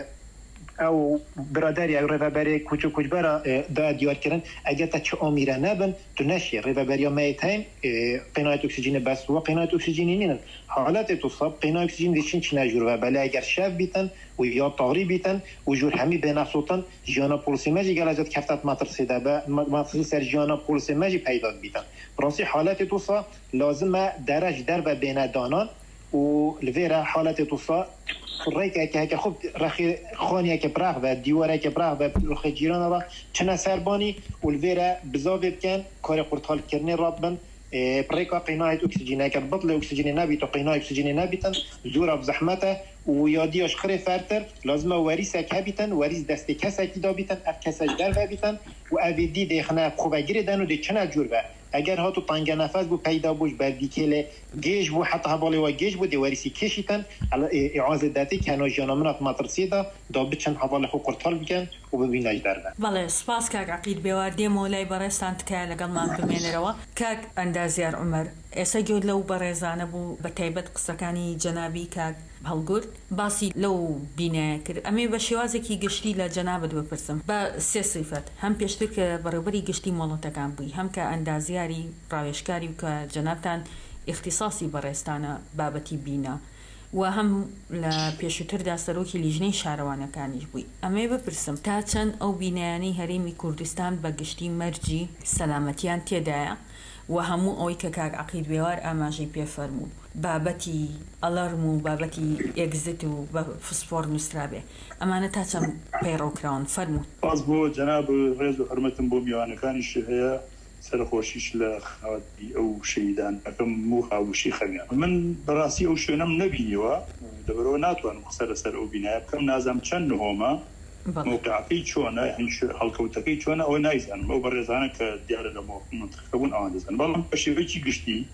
او برادری او ریوبری کوچو کوچبرا دا دیار کردن اگر تا چه آمیره نبن تو نشی ریوبری ها میتین قنایت اکسیژن بس و قنایت اکسیژنی نینن حالت تصاب قنایت اکسیژن دیشین چی نجور و بله اگر شف بیتن و یا طاغری بیتن و جور همی بنفسوتن جانا پولسی مجی گلجت کفتت مطرسیده با مطرسی سر جانا پولسی مجی پیدا بیتن برانسی حالت تصاب لازم درج در و بین دانان و لویرا حالت تصاب رایت که که خب رخی خانیه که براق و دیواره که براق و رخی جیران و چنه سربانی ولویرا بزاوی بکن کار قرطال کردن رابن بريكا قناعة أكسجين كان بطل أكسجين نبيت وقناعة أكسجين نبيتن زورة بزحمته وياديش خري فرتر لازم وريسك هبيتن وريس دست كسك دابيتن أف كسك در هبيتن وأبي دي دخنا خوبجري دانو دي چنا جوربه اگر هاتو طنگ نفس بو پیدا بوش بردی کله گیج بو حتی حوالی و گیج بو دیواریسی کشیتن اعاز داتی که هنو جانامنات مطرسی دا دا بچن حوالی خو قرطال بکن و ببیناج در بن بله سپاس کاک عقید بیوار دیمو لای برستان تکای لگل من بمین روا کاک اندازیار عمر ایسا جود لو برزانه بو بتایبت قصکانی جنابی کاک هەڵگورت باسی لەو بینایە کرد ئەمێ بە شێوازێکی گشتی لە جەنابەت بپرسم بە سێ صیفەت هەم پێشتر کە بەڕێوەبەری گشتی مۆڵەتەکان بووی هەم کە ئەندازیاری ڕاوێژکاری و کە جەنابتان اختصاصی بەڕێستانە بابەتی بینە و هەم لە پێشووتردا سەرۆکی لیژنەی شارەوانەکانیش بووی ئەمێ بپرسم تا چەند ئەو بینایانەی هەرێمی کوردستان بە گشتی مەرجی سەلامەتیان تێدایە و هەموو ئەوەی کە کاک عەقید بێوار ئاماژەی پێ فەرموو بابەتی ئەلەرم و بابەتی ئێگزت و فسفۆر نووسرابێ ئەمانە تا چەند پەیڕەوکراون فەرموو باز بۆ جەناب ڕێز و حرمەتم بۆ میوانەکانیش هەیە سەرخۆشیش لە خاوەتی ئەو شەیدان ئەەکەم و هاوشی خەمیان من بەڕاستی ئەو شوێنەم نەبینیوە دەبەرەوە ناتوانم قسە لەسەر ئەو بینایە بکەم نازانم چەند نهۆمە موقعەکەی چۆنە هەڵکەوتەکەی چۆنە ئەوە نایزانم ئەو بەڕێزانە کە دیارە لە منتیقە بوون ئەوان دەزانن بەڵام بە شێوەیەکی گشتی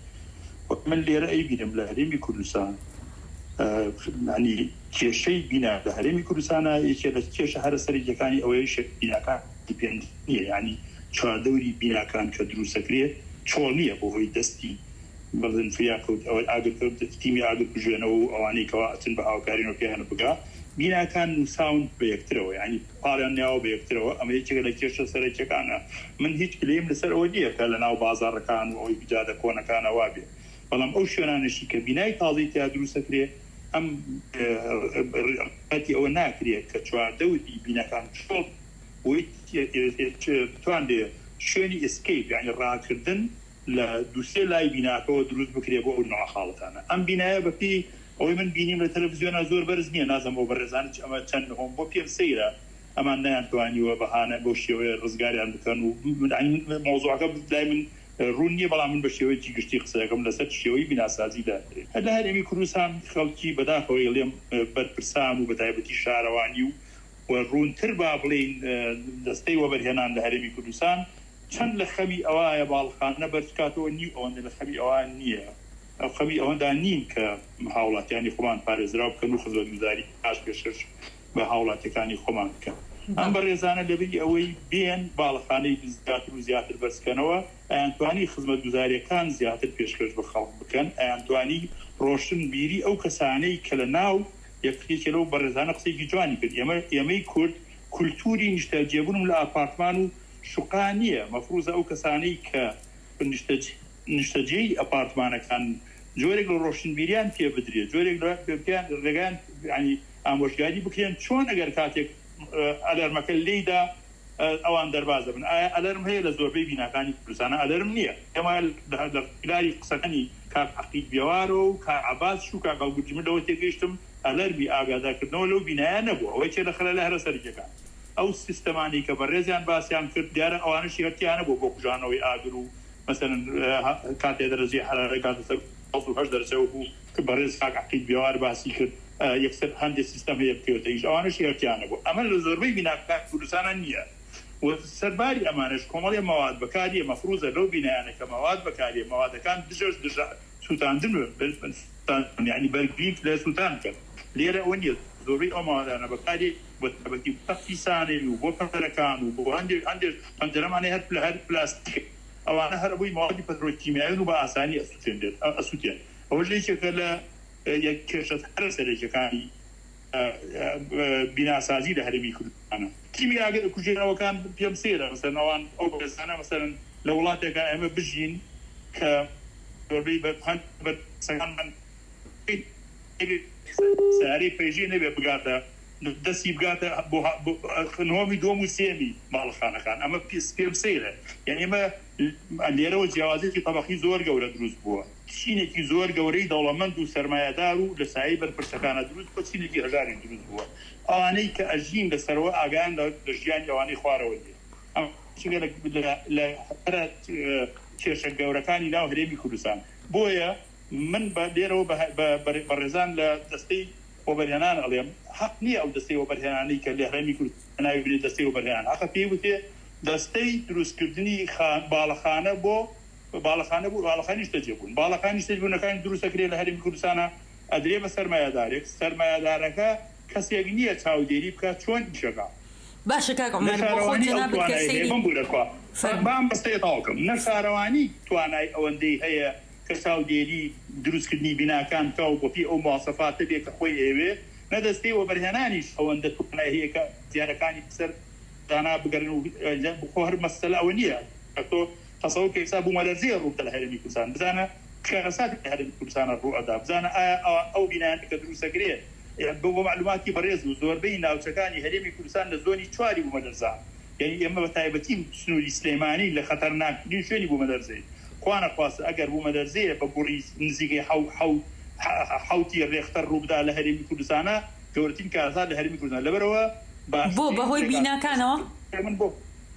من لێرە ئەیبینم لە هەرێمی کوردستان ینی کێشەی بینا لە هەرێمی کوردستانە یەکێ لە کێشە هەرە سەرەکیەکانی ئەوەی بیناکان دیپێند نییە ینی چواردەوری بیناکان کە دروستەکرێت چۆڵ نییە بۆ هۆی دەستی بەڵێن فریاکەوت ئەوەی ئاگرکەوت تیمی ئاگرکوژێنەوە و ئەوانەی کەوا ئەچن بە هاوکارین و پێیانە بگا بیناکان نووساون بە یەکترەوە ینی پاڵیان ناوە بە یەکترەوە ئەمە یەکێکە لە کێشە سەرەکیەکانە من هیچ کلێم لەسەر ئەوە نییە کە لە ناو بازاڕەکان و ئەوەی بجادە کۆنەکانە وابێ بەڵام ئەو شوێنانشی کە بینای تازەی تیا دروستەکرێ ئەم ئەتی ئەوە ناکرێت کە چواردەوری بینەکان چۆڵ توانێ شوێنی ئسکیپ یعنی ڕاکردن لە دووسێ لای بیناکەوە دروست بکرێ بۆ ئەو ناخاڵەتانە ئەم بینایە بەپی ئەوەی من بینیم لە تەلەڤیزیۆنە زۆر بەرز نییە نازەم بۆ بەڕێزانە ئەمە چەند هۆم بۆ پێم سەیرە ئەمان نەیانتوانیوە بەهانە بۆ شێوەیە ڕزگاریان بکەن و مۆزوعەکە لای من ڕوون نییە بەڵام من بە شێوەیەکی گشتی قسەکەم لەسەر شێوەی بیناسازیدا لە هەرێمی کوردستان خەڵکی بەداخەوەی لێم بەرپرسان و بەتایبەتی شارەوانی و و ڕوونتر با بڵین دەستەی وەبەرهێنان لە هەرێمی کوردستان چەند لە خەمی ئەوایە باڵخانە بەرچکاتەوە نیو ئەوەندە لە خەمی ئەوان نییە ئەو خەمی ئەوەندا نین کە هاوڵاتیانی خۆمان پارێزرا بکەن و خزمەتگوزاری پاش پێشش بە هاوڵاتیەکانی خۆمان بکەن ئەم بەڕێزانە لەبەری ئەوەی بێن باڵخانەی زیاتر و زیاتر بەرزکەنەوە ئەیانتوانی خزمەتگوزاریەکان زیاتر پێشکەش بە خەڵک بکەن ئەیانتوانی ڕۆشن بیری ئەو کەسانەی کە لە ناو یەکێکە لەو بەڕێزانە قسەیەکی جوانی کرد ئێمە ئێمەی کورد کولتوری نیشتەجێبوونم لە ئاپارتمان و شوقان نییە مەفروزە ئەو کەسانەی کە نیشتەجێی ئەپارتمانەکان جۆرێک لە ڕۆشنبیریان پێ بدرێت جۆرێک پێیان ڕێگان ینی ئامۆژگاری بکرێن چۆن ئەگەر کاتێک ئەلەرمەکە لێیدا ئەوان دەربازە بن ئایا ئەلەرم هەیە لە زۆربەی بیناکانی کوردستانە ئەلەرم نییە ئێمە لە پیلاری قسەکەنی کاک عەقید بێوارەوە و کاک عەباس و کاک هەڵگورجی من لەوە تێگەیشتم ئەلەرمی ئاگادارکردنەوە لەو بینایە نەبوو ئەوەی چێ لەخەلە لە هەرە سەرجەکان ئەو سیستەمانی کە بەڕێزیان باسییان کرد دیارە ئەوانشی هەرتیانە بۆ بۆ کوژانەوەی ئاگر و مەسەن کاتێ دەرەجی حرارە کاتە سەر هەشت دەرەجە بوو کە بەڕێز کاک عەقیل بیێوار باسی کرد یەکسەر هەندێک سیستەم هەیە بکەوێتە هیچ ئەوانشی هەرتیانە بوو ئەمە لە زۆربەی بیناکان کوردستانە نییە سەرباری ئەمانش کۆمەڵی مەواد بەکاریە مەفروزە لەو بینایانە کە مەواد بەکاریە مەوادەکان دژەش دژە سووتاندن یعنی بەرگریف لە سووتان کرد لێرە ئەوە نیە زۆربەی ئەو ماوادانە بەکاری بەتەبەتی تەختی سانێن و بۆ پەنجەرەکان و بۆ هەندێک هەندێک پەنجەرەمانەی هەر هەر پلاستیک ئەوانە هەر بووی ماوەدی پەترۆکیمیایی و بە ئاسانی ئەسووتێن ئەسووتێن ئەوە لێکێکە لە یەک کێشە هەرە سەرێکەکانی بیناسازی لە هەرێمی کوردستانە تیمی ئاگر کوژێنەوەکان پێم سێرە مەسەن ئەوان ئەو بەرزانە مەسەرن لە وڵاتێکە ئێمە بژین کە زۆربەی بەسەکانمان سارەی پێژێ نەبێ بگاتە دەستی بگاتە نهۆمی دۆم و سێمی ماڵخانەکان ئەمە پێم سێرە یعنی ئێمە لێرەوە جیاوازێکی تەبەقی زۆر گەورە دروست بووە چینێکی زۆر گەورەی دەوڵەمەند و سەرمایەدار و لە سایەی بەرپرسەکانە دروست بۆ چینێکی هەژاری دروست بووە ئەوانەی کە ئەژین لەسەرەوە ئاگایان لە ژیانی ئەوانەی خوارەوە دێ لە کێشە گەورەکانی ناو هەرێمی کوردستان بۆیە من لێرەوە بەڕێزان لە دەستەی وەبەرهێنان ئەڵێم حەق نییە ئەو دەستەی وەبەرهێنانەی کە لە هەرێمی کوردستان ناوی بێت دەستەی وەبەرهێنان حەقە پێی وتێ دەستەی دروستکردنی باڵەخانە بۆ باڵەخانە بوو باڵەخانی شتەجێ بوون باڵەخانی شتەجێبوونەکانی دروستەکرێت لە هەرێمی کوردستانە ئەدرێ بە سەرمایەدارێک سەرمایەدارەکە کەسێک نییە چاودێری بکات چۆن شەکە باشە کاک عومەر بۆ خۆت جەنابەت کەسێری بام بەستەی تاوکەم نە شارەوانی توانای ئەوەندەی هەیە کە چاودێری دروستکردنی بیناکان کە و بۆپی ئەو مواصفاتە بێ کە خۆی ئێوێ نەدەستەی وەبەرهێنانیش ئەوەندە توانای هەیە کە زیارەکانی بسەر دانا بگەڕن و بخۆ هەر مەسەلە ئەوە نییە تۆ تەسەوور کە حساب بوومە لەرزەیە ڕووتە لە هەرێمی کوردستان بزانە کارەساتی لە هەرێمی کوردستانە ڕوو ئەدا بزانە ئایا ئەو بینایان کە دروستەکرێت بۆ معلوماتی بەڕێز و زۆربەی ناوچەکانی هەرێمی کوردستان لە زۆنی چواری بوومەلەرزە یعنی ئێمە بە تایبەتی سنووری سلێمانی لە خەتەرناکترین شوێنی بوومەلەرزەی خوانە خواستە ئەگەر بوومەلەرزەیە بە بوڕی نزیکەی حوتی ڕێختەر ڕووبدا لە هەرێمی کوردستانە گەورەترین کارەسات لە هەرێمی کوردستان لەبەرەوە بۆ بەهۆی بیناکانەوە من بۆ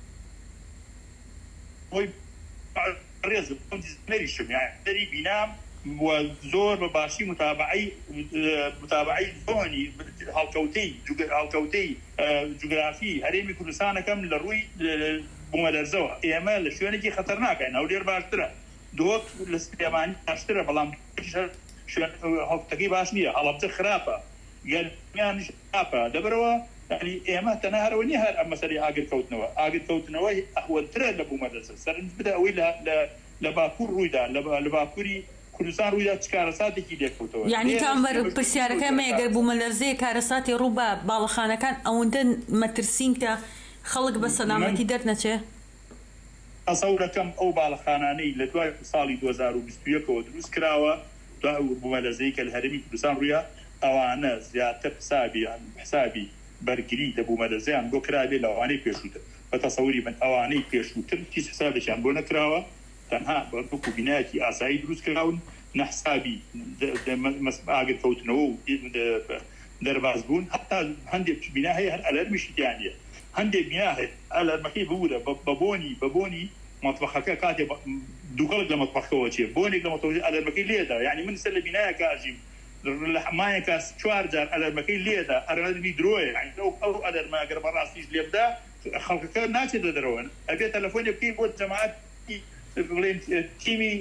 ڕێزم نەریشم یاری بینام زۆر بە باشی متابعی متابعی زۆنی هەڵکەوتەی هەڵکەوتەی جوگرافی هەرێمی کوردستانەکەم لە ڕووی بوومەلەرزەوە ئێمە لە شوێنێکی خەتەرناکەین هەولێر باشترە دۆک لە سلێمانی باشترە بەڵام هەڵکەوتەکەی باش نییە هەڵەبجە خراپە گەلمیانیش خراپە دەبەرەوە یعنی ئێمە تەنها هەرەوە نیە هەر ئەم مەسەلەی ئاگرکەوتنەوە ئاگرکەوتنەوەی ئەحوەترە لە بوومەلەرزە سەرنج بدە ئەوەی لە باکوور ڕوویدا لە باکووری کوردستان ڕوویدا چ کارەساتێکی لێکەوتەوە یعنی کامبەر پرسیارەکە مەیەگەر بوومەلەرزەیە کارەساتی ڕوو بە باڵەخانەکان ئەوەندە مەترسین کە خەڵک بە سەلامەتی دەرنەچێ ئەسەورەکەم ئەو باڵەخانانەی لە دوای ساڵی دوو هەزار و بیست و یەکەوە دروست کراوە دوای بوومەلەرزەی کە لە هەرێمی کوردستان ڕوویە ئەوانە زیاتر حسابی حسابی بەرگری لە بوومەلەرزەیان بۆ کرابێ لە ئەوانەی پێشووتر بە تەسەووری من ئەوانەی پێشووتر هیچ حسابێکیان بۆ نەکراوە تەنها بەڵکو بینایەکی ئاسایی دروست کراون نەحسابی ئاگرکەوتنەوە و دەرباز بوون حتا هەندێک بینا هەیە هەر ئەلەرمیشی دیانە هەندێک بینا هەیە ئەلەرمەکەی ببوورە بە بۆنی بە بۆنی مەطبەخەکە کاتێ دووکەڵک لە مەطبەخەوە چێ بۆنێک لە مەطبەخەکە ئەلەرمەکەی لێدا یعنی من سەر لە بینایەکە ئاژیم لە حمایەکە چوار جار ئەلەرمەکەی لێدا ئەرەدەبی درۆیە ئەو ئەلەرمە ئەگەر بەڕاستیش لێبدا خەڵکەکە ناچێتە دەرەوە ئەبێ تەلەفۆنێ بکەین بۆ جەماعەتی بڵێن تیمی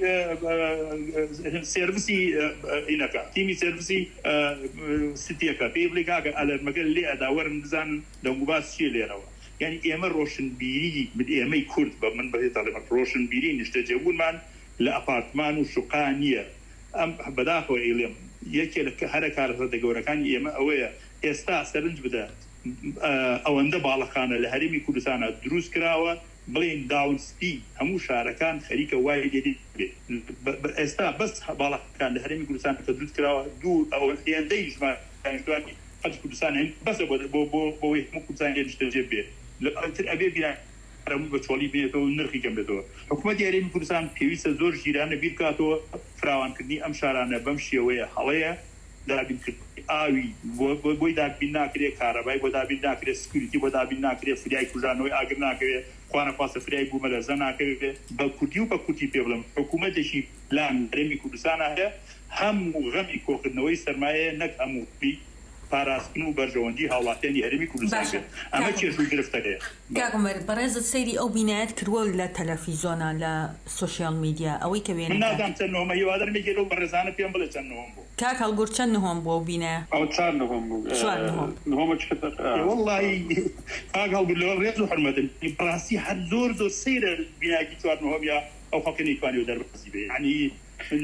سێرڤیسی ئینەکە تیمی سێرڤیسی سیتیەکە پێی بڵێ کاکە ئەلەرمەکە لێ ئەدا وەرن بزانن دەنگوباس چیە لێرەوە یعنی ئێمە ڕۆشنبیری ئێمەی کورد بە من بەهێ تەڵێمە ڕۆشنبیری نیشتەجێبوونمان لە ئەپارتمان و شوقان نییە ئەم بەداخەوە ئێڵێم یەکێ لە هەرە کارەساتە گەورەکانی ئێمە ئەوەیە ئێستا سەرنج بدە ئەوەندە باڵەخانە لە هەرێمی کوردستانە دروست کراوە بڵێن داونستی هەموو شارەکان خەریکە وای لێ ئێستا بەس باڵەکان لە هەرێمی کوردستان کە دروست کراوە دوو ئەو هێندەی ژمارەکانی حەج کوردستان بەسە بۆ بۆ بۆی هەموو کوردستان نیشتەجێ بێ لەتر ئەبێ بیان بە چۆڵی بێتەوە نرخی کەم بێتەوە حکوومەتی هەرێمی کوردستان پێویستە زۆر ژیرانە بیر بکاتەوە فراوانکردنی ئەم شارانە بەم شێوەیە هەڵەیە دابینکرد ئاوی بۆی دابین ناکرێت کارەبای بۆ دابین ناکرێت سکیوریتی بۆ دابین ناکرێت فریای کوژانەوەی ئاگر ناکەوێت خوانە پاسە فریای بوومە لەرزە ناکەوێت بە کورتی و بە کورتی پێ بڵم حکوومەتێکی لام هەرێمی کوردستانە هەیە هەموو غەمی کۆکردنەوەی سەرمایە نەک هەموو پاراستن و بەرژەوەندی هاوڵاتیانی هەرێمی کوردستان ئەمە کێش و گرفتەکەیە. کاکەمەر بەڕێزت سەیری ئەو بینایەت کردووە لە تەلەڤیزۆنە لە سۆشیال میدیا ئەوەی کە وێنە نازانم چەند نهۆمە هیوادار مێگێت ئەو بەڕێزانە پێم بڵێ چەند نهۆم بوو. کاک هەڵگورد چەند نهۆم بوو ئەو بینایە؟ ئەو چوار نهۆم بوو. چوار نهۆم. نهۆمە چکە وەڵڵی کاک هەڵگورد لەوە ڕێز و حورمەتن بەڕاستی هەر زۆر زۆر سەیرە بینایەکی چوار نهۆمیە ئەو خەڵکە نەیتوانێت دەربەسی بێ یعنی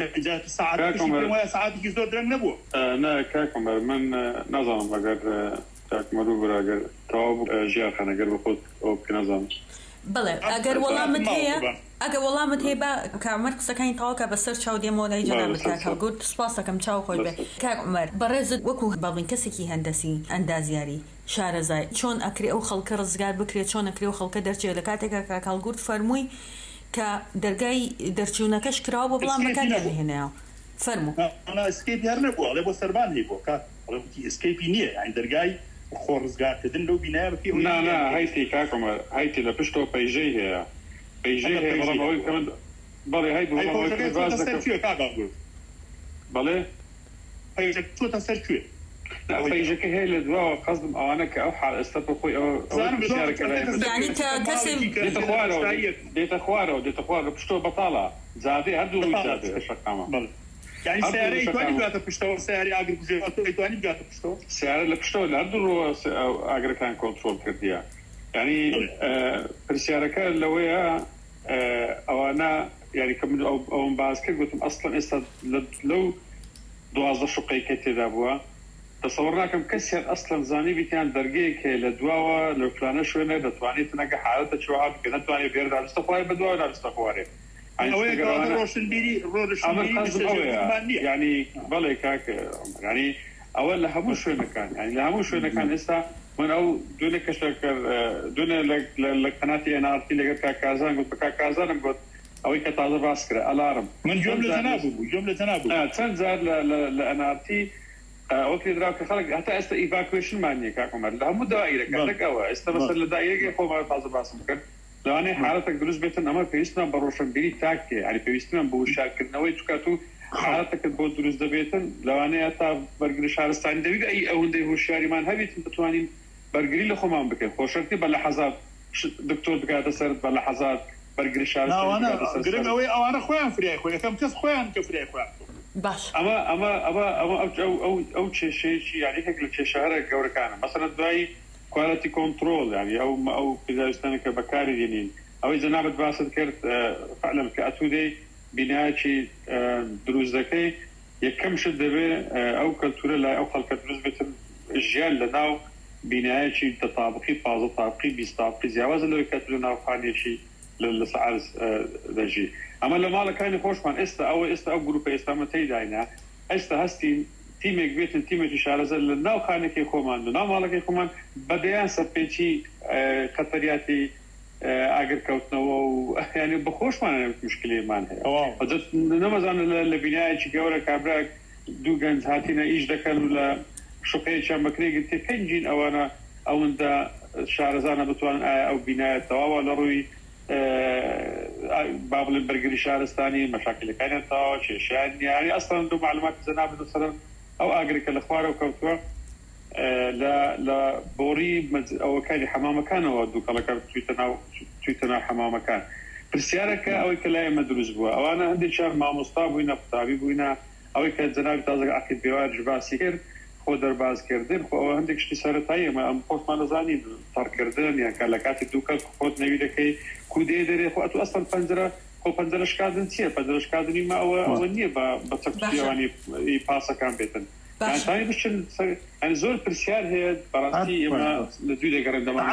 ساعتێکی زۆر درەنگ نەبووە. نا کاکەمەر من نازانم ئەگەر کاکمەر و ئەگەر تەواو ژیانخانەگەر بە خۆت ئەو بکە نازانم. بەڵێ ئەگەر وەڵامت هەیە ئەگەر وەڵامت هەیە بە کامەر قسەکانی تاواکە بەسەر چاو دێمەوە لای جەنابەت کاک هەڵگورد سوپاس دەکەم چاو خۆی بێ. کاکمەر بەڕێزت وەکو بەڵین کەسێکی هەندەسی ئەندازیاری شارەزای چۆن ئەکرێ ئەو خەڵکە ڕزگار بکرێت چۆن ئەکرێ ئەو خەڵکە دەرچێت لە کاتێکە کاک هەڵگورد فەرمووی کە دەرگای دەرچوونەکەش کراوە بە بەڵام بەکاری هێناوە فەرموو ئەسکەیپی هەر نەبووە لێ بۆ سەربان هەیە بۆ کات ئەسکەیپی نییە ئەین دەرگای خۆ ڕزگارکردن لەو بینایە بکە نا هایتی کاکەمەر هایتی لە پشتەوە پەیژەی هەیە پەیژەی هەیە بەڵام ئەوەی کە من بەڵێ هەی بۆ بەڵێ چۆتە سەر کوێ پەیژەکە هەیە لە دواوە قەزم ئەوانە کە ئەو حاڵ ئێستا بۆ خۆی ئەوە دێتە خوارەوە دێتە خوارەوە دێتە خوار لە پشتەوە بەتاڵە زادێ هەردوو زادێ شەقامە یعنی سیارەی توانی بگاتە پشتەوە سیارەی ئاگر کوژێنەوە توانی بگاتە پشتەوە سیارە لە پشتەوە لە هەردوو ئاگرەکان کۆنترۆل کردیە یعنی پرسیارەکە لەوەیە ئەوانە یعنی کە من ئەوم باز کرد گوتم ئەسڵەن ئێستا لەو دوازدە شوقەی کە تێدا بووە تصور ناکەم کەسێک ئەسڵەن زانی بیتیان دەرگەیەک لە دواوە لە فلانە شوێنە دەتوانێت نەگە حالەتە چوار بکە نەتوانێت بێردا لەستە خوارێ بە دواوە لەستە خوارێ ینی بەڵێ کاک ینی ئەوە لە هەموو شوێنەکان ینی لە هەموو شوێنەکان ئێستا من ئەو دوێنێ کەشەکە دوێنێ لە قەناتی ئێنارتی لەگەر کاکازان گوت بە کاکازانم گوت ئەوەی کە تازە باس کرد ئەلارم من جۆم لە تەنابوو جۆم لە تەنابوو چەند جار لە ئەنارتی ئەوکێ دراوکە خەڵک هەتا ئێستا ئیڤاکوێشنمانیە کاکەمەر لە هەموو دائیرەکانەوە ئێستا بەسەر لە دائیرەکەی خۆمان تازە باسم کرد لەوانەیە حالەتێک دروست بێتن ئەمە پێویستمان بە ڕۆشنبیری تاکێ ینی پێویستمان بە وشارکردنەوەی چکات و حالەتەکەت بۆ دروست دەبێتن لەوانەیە تا بەرگری شارستانی دەوید ئەی ئەوەندەی هوشیاریمان هەبێتن بتوانین بەرگری لە خۆمان بکەین خۆشەکتی بە لە حەزاب دکتۆر بگاتە سەر بە لە حەزاب بەرگری شارستانی ئەوەی ئەوانە خۆیان فریای خۆ یەکەم کەس خۆیان کە فریای خۆیان باش ئەمە ئەمە ئەمە ئەمە ئەو کێشەیەکی یعنی هەک لە کێشەهەرە گەورەکانە مەسەلەن دوایی کوالەتی کۆنترۆل ینی ئەو ئەو پیداویستانەکە بەکاری دێنین ئەوەی جەنابەت باست کرد فعلەن کە ئەتوودەی بینایەکی دروست دەکەی یەکەم شت دەبێ ئەو کەلتورە لای ئەو خەڵکە دروست بێتن ژیان لە ناو بینایەکی تەتابقی پازە تابقی بیست تابقی جیاوازە لەوەی کەلتورە ناوخانیەکی لە عرض دەژی ئەمە لە ماڵەکانی خۆشمان ئێستا ئەوە ئێستا ئەو گروپە ئێستامە تێداینا ئێستا هەستین تیمێک بێتن تیمێکی شارەزە لە ناو خانەکەی خۆمان لە ناو ماڵەکەی خۆمان بەدەیان سەرپێکی خەتەریاتی ئاگرکەوتنەوە و ینی بەخۆشمان مشکلێمان هەیە نەمەزانە لە بینایەکی گەورە کابراک دوو گەنج هاتینە ئیش دەکەن و لە شوقەیەکیان بەکرێگرت تێ پێنجین ئەوانە ئەوەندە شارەزانە بتوانن ئایا ئەو بینایەت تەواوە لە ڕووی بابڵێن بەرگری شارستانی مەشاکلەکانیان تەواوە کێشیان یانی ئەسڵەن دوو معلومات جەنابەت سەرن ئەو ئاگرێکە لە خوارەوە کەوتووە لە بۆری ئەوەکانی حەمامەکانەوە دووکەڵەکە تویتە ناو حەمامەکان پرسیارەکە ئەوەی کە لای ئێمە دروست بووە ئەوانە هەندێکیان مامۆستا بووینە قوتابی بووینە ئەوەی کە جەنابی تازە عەقیل بێوار باسی کرد خۆ دەربازکردن خۆ ئەوە هەندێک شتی سەرەتایی ئەمە ئەم خۆشمان دەزانین تەڕکردن یان کە لە کاتی دووکە خۆت نەوی دەکەی کودێ دەرێ خۆ ئەتو ئەسڵەن پەنجرە خۆ پەنجرەشکاردن چییە پەنجرەشکاردنی ما ئەوە ئەوە نییە بە چەکسیوانی پاسەکان بێتن تانی بچن زۆر پرسیار هەیە بەڕاستی ئێمە لە دوی دەگەڕێندەمان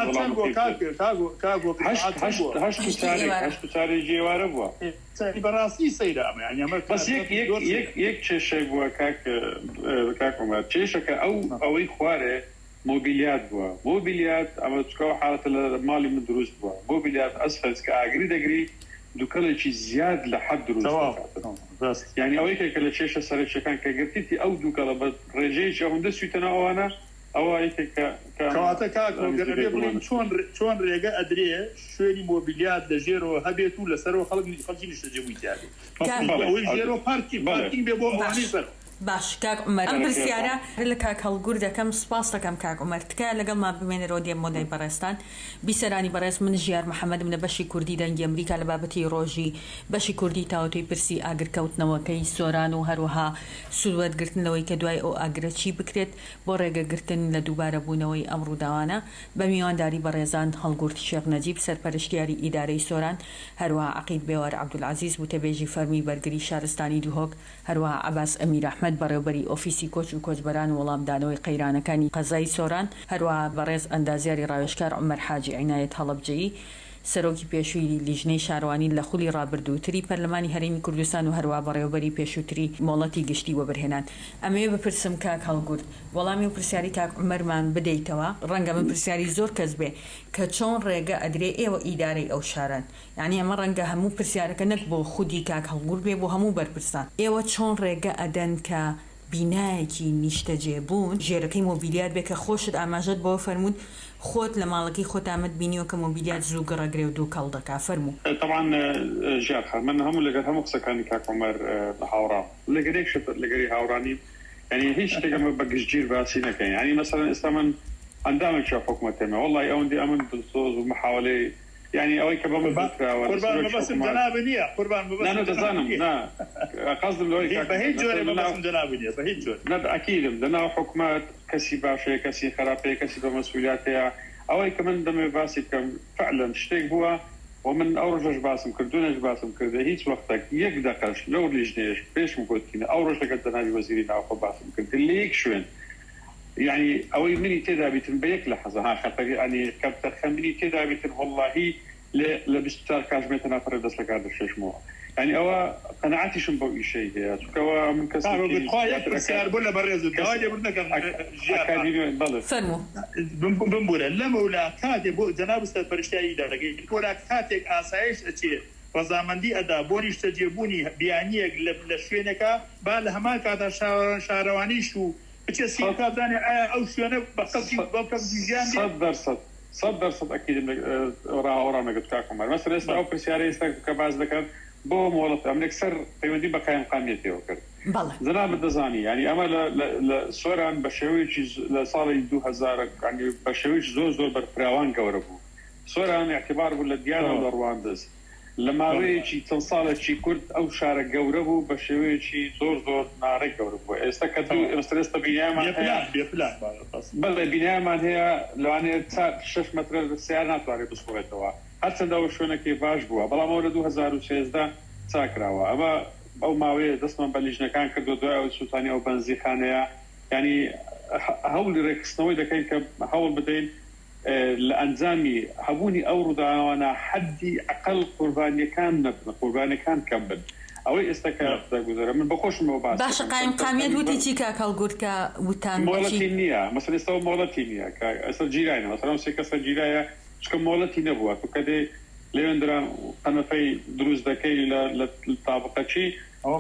هەشت چارەی ژێوارە بووە بەڕاستی سەیرە بەس یەک کێشەی بووە کاکۆمەر کێشەکە ئەو ئەوەی خوارێ مۆبیلیات بووە مۆبیلیات ئەمە چکەوە حالەتە لە ماڵی من دروست بووە مۆبیلیات ئەسفەرز کە ئاگری دەگری دووکەڵێکی زیاد لە حەد دروست یعنی ئەوەی کە لە چێشە سەرچەکان کە گرتیتی ئەو دووکەڵە بە ڕێژەیەکی ئەوەندە سویتەنە ئەوانە ئەوەیەکەواتە چۆن چۆن ڕێگە ئەدرێ شوێنی مۆبیلیات لە ژێرەوە هەبێت و لەسەرەوە خەڵک خەڵکی نیشتەجێبووی تیاێت ئەوەی ژێرەوە پارکی پارکینگ بێ بۆ ئەوانەی سەر باش کاک عومەر ئەم پرسیارە لە کاک هەڵگور دەکەم سپاس دەکەم کاک عومەر تکایە لەگەڵ ما بمێنەرەوە دێم مۆدای بەڕێستان بیسەرانی بەڕێز من ژیار محەممەدم لە بەشی کوردی دەنگی ئەمریکا لە بابەتی ڕۆژی بەشی کوردی تاوەتۆی پرسی ئاگرکەوتنەوەکەی سۆران و هەروەها سوودوەرگرتنەوەی کە دوای ئەو ئاگرە چی بکرێت بۆ ڕێگەگرتن لە دووبارە بوونەوەی ئەم ڕووداوانە بە میوانداری بەڕێزان هەڵگورت شێخ نەجیب سەرپەرشتیاری ئیدارەی سۆران هەروەها عەقید بێوار عەبدولعەزیز وتەبێژی فەرمی بەرگری شارستانی دووهۆک هەروەها عەباس ئەمیر ئەحمەد بەڕێوەبەری ئۆفیسی کۆچ و کۆچبەران و وەڵامدانەوەی قەیرانەکانی قەزای سۆران هەروەها بەڕێز ئەندازیاری ڕاوێژکار عومەر حاجی عینایەت هەڵەبجەیی سەرۆکی پێشووی لیژنەی شاروانی لە خولی ڕابردووتری پەرلەمانی هەرێمی کوردستان و هەروەها بەڕێوەبەری پێشووتری مۆڵەتی گشتی وەبرهێنان ئەمەوێ بپرسم کاک هەڵگورد وەڵامی و پرسیاری کاک عومەرمان بدەیتەوە ڕەنگە من پرسیاری زۆر کەس بێ کە چۆن ڕێگە ئەدرێ ئێوە ئیدارەی ئەو شاران یعنی ئەمە ڕەنگە هەموو پرسیارەکە نەک بۆ خودی کاک هەڵگورد بێ بۆ هەموو بەرپرسان ئێوە چۆن ڕێگە ئەدەن کە بینایەکی نیشتەجێبوون ژێرەکەی مۆبیلیات بێ کە خۆشت ئاماژەت بۆ فەرموود خۆت لە ماڵەکەی خۆت ئامەد بینیوە کە مۆبیلیات زوو گەڕەگرێ و دوو کەڵ دەکا فەرموو طبعا ژیار خان من هەموو لەگەر هەموو قسەکانی کاک عومەر هاوڕا لەگەرێک لەگەری هاوڕانی يعني هیچ شتێکم بەگشتگیر باسی نەکەین يعني مثلا ئێستا من ئەندامێکی حکوومەتێمە وڵی ئەوەندی ئەمن دڵسۆز و محاولەی يعني ئەوەی کە بەمە بکراوە قوربان مەبەسم جەناب نییە قوربان مەبەسم دەزانم نا قەزم لەوەی بە هیچ جۆرێ مەبەسم جەناب نییە بە هیچ جۆر نەد ئەکیدم لەناو حکوومەت کەسی باشەیە کەسی خراپەیە کەسی بە مەسئولیاتەیە ئەوەی کە من دەمێ باسی بکەم فعلا شتێک بووە ومن ئەو ڕۆژەش باسم کرد دوونەش باسم کردە هیچ وەختێک یەک دەقەش لەو لیژنەیەش پێشم گوتکینە ئەو ڕۆژ لەگەڵ جەنابی وەزیری ناوخۆ باسم کرد لە یەک شوێن يعني ئەوەی منی تێدا بیتم بە یەک لەحەزە ها خەتەر يعني کەمتەرخە منی تێدا بیتم وەڵڵاهی لە بیست و چوار کاتژمێتە نافرە دەست لە کار دەشێشمەوە يعني ئەوە قەنەعەتیشم بەو ئیشەی هەیە چونکەوە من کەسێک پرسیار بۆ لە بەڕێزت داوای بڕ نەکەم بمبورە لەمە ولا کاتێ بۆ جەناب سەرپەرشتیاری دەرەگەی کۆرا کاتێک ئاسایش ئەچێت ڕەزامەندی ئەدا بۆ نیشتەجێبوونی بیانیەک لە شوێنەکە با لە هەمان کاتا شارەوانیش و بچێت سی کاتزانێ ئایا ئەو شوێنە بە خەڵکی بەڵکەم زیان سەد دەرسەد صد درصد أكيد راهورا ما قلت لكم مثلا إستا أو برسياري إستا كباز ذكر بو مولط أمريك سر قيمتي بقايم قاميتي وكر زناب الدزاني يعني أما ل سوران بشويش لصالي دو هزار يعني بشويش زور زور برفراوان كوربو سوران اعتبار ولا ديانا ولا رواندز لما ريشي تنصالة شي كرد أو شارع جوربو بشويشي زور زور نارك جوربو استكدو استرس بنيامان هي بيفلان بله بنيامان هي لو أنا تسع شش متر السيارة نطلع بسهولة حتى لو شونا كيف واجبوا بلا مولدو هزار وشيزدا ساكراوا أما أو ماوي دسما بلجنا كان كردو دعاء والسلطانية أو بنزيخانية يعني هول ركسنوي ده كان كهول بدين لأنزامي هبوني أورد أنا حدي أقل قرباني كان نبنا قرباني كان كمل أوي استكاب ده جزء من بخوش مباس باش قايم قامية ودي تيكا كالجود كا وتان مولتينية مثلا استوى مولتينية كأصل جيرانة مثلا سيك أصل جيرانة شكل مولتينية بوا فكده ليندرا أنا في دروس ذكي للطابقة شيء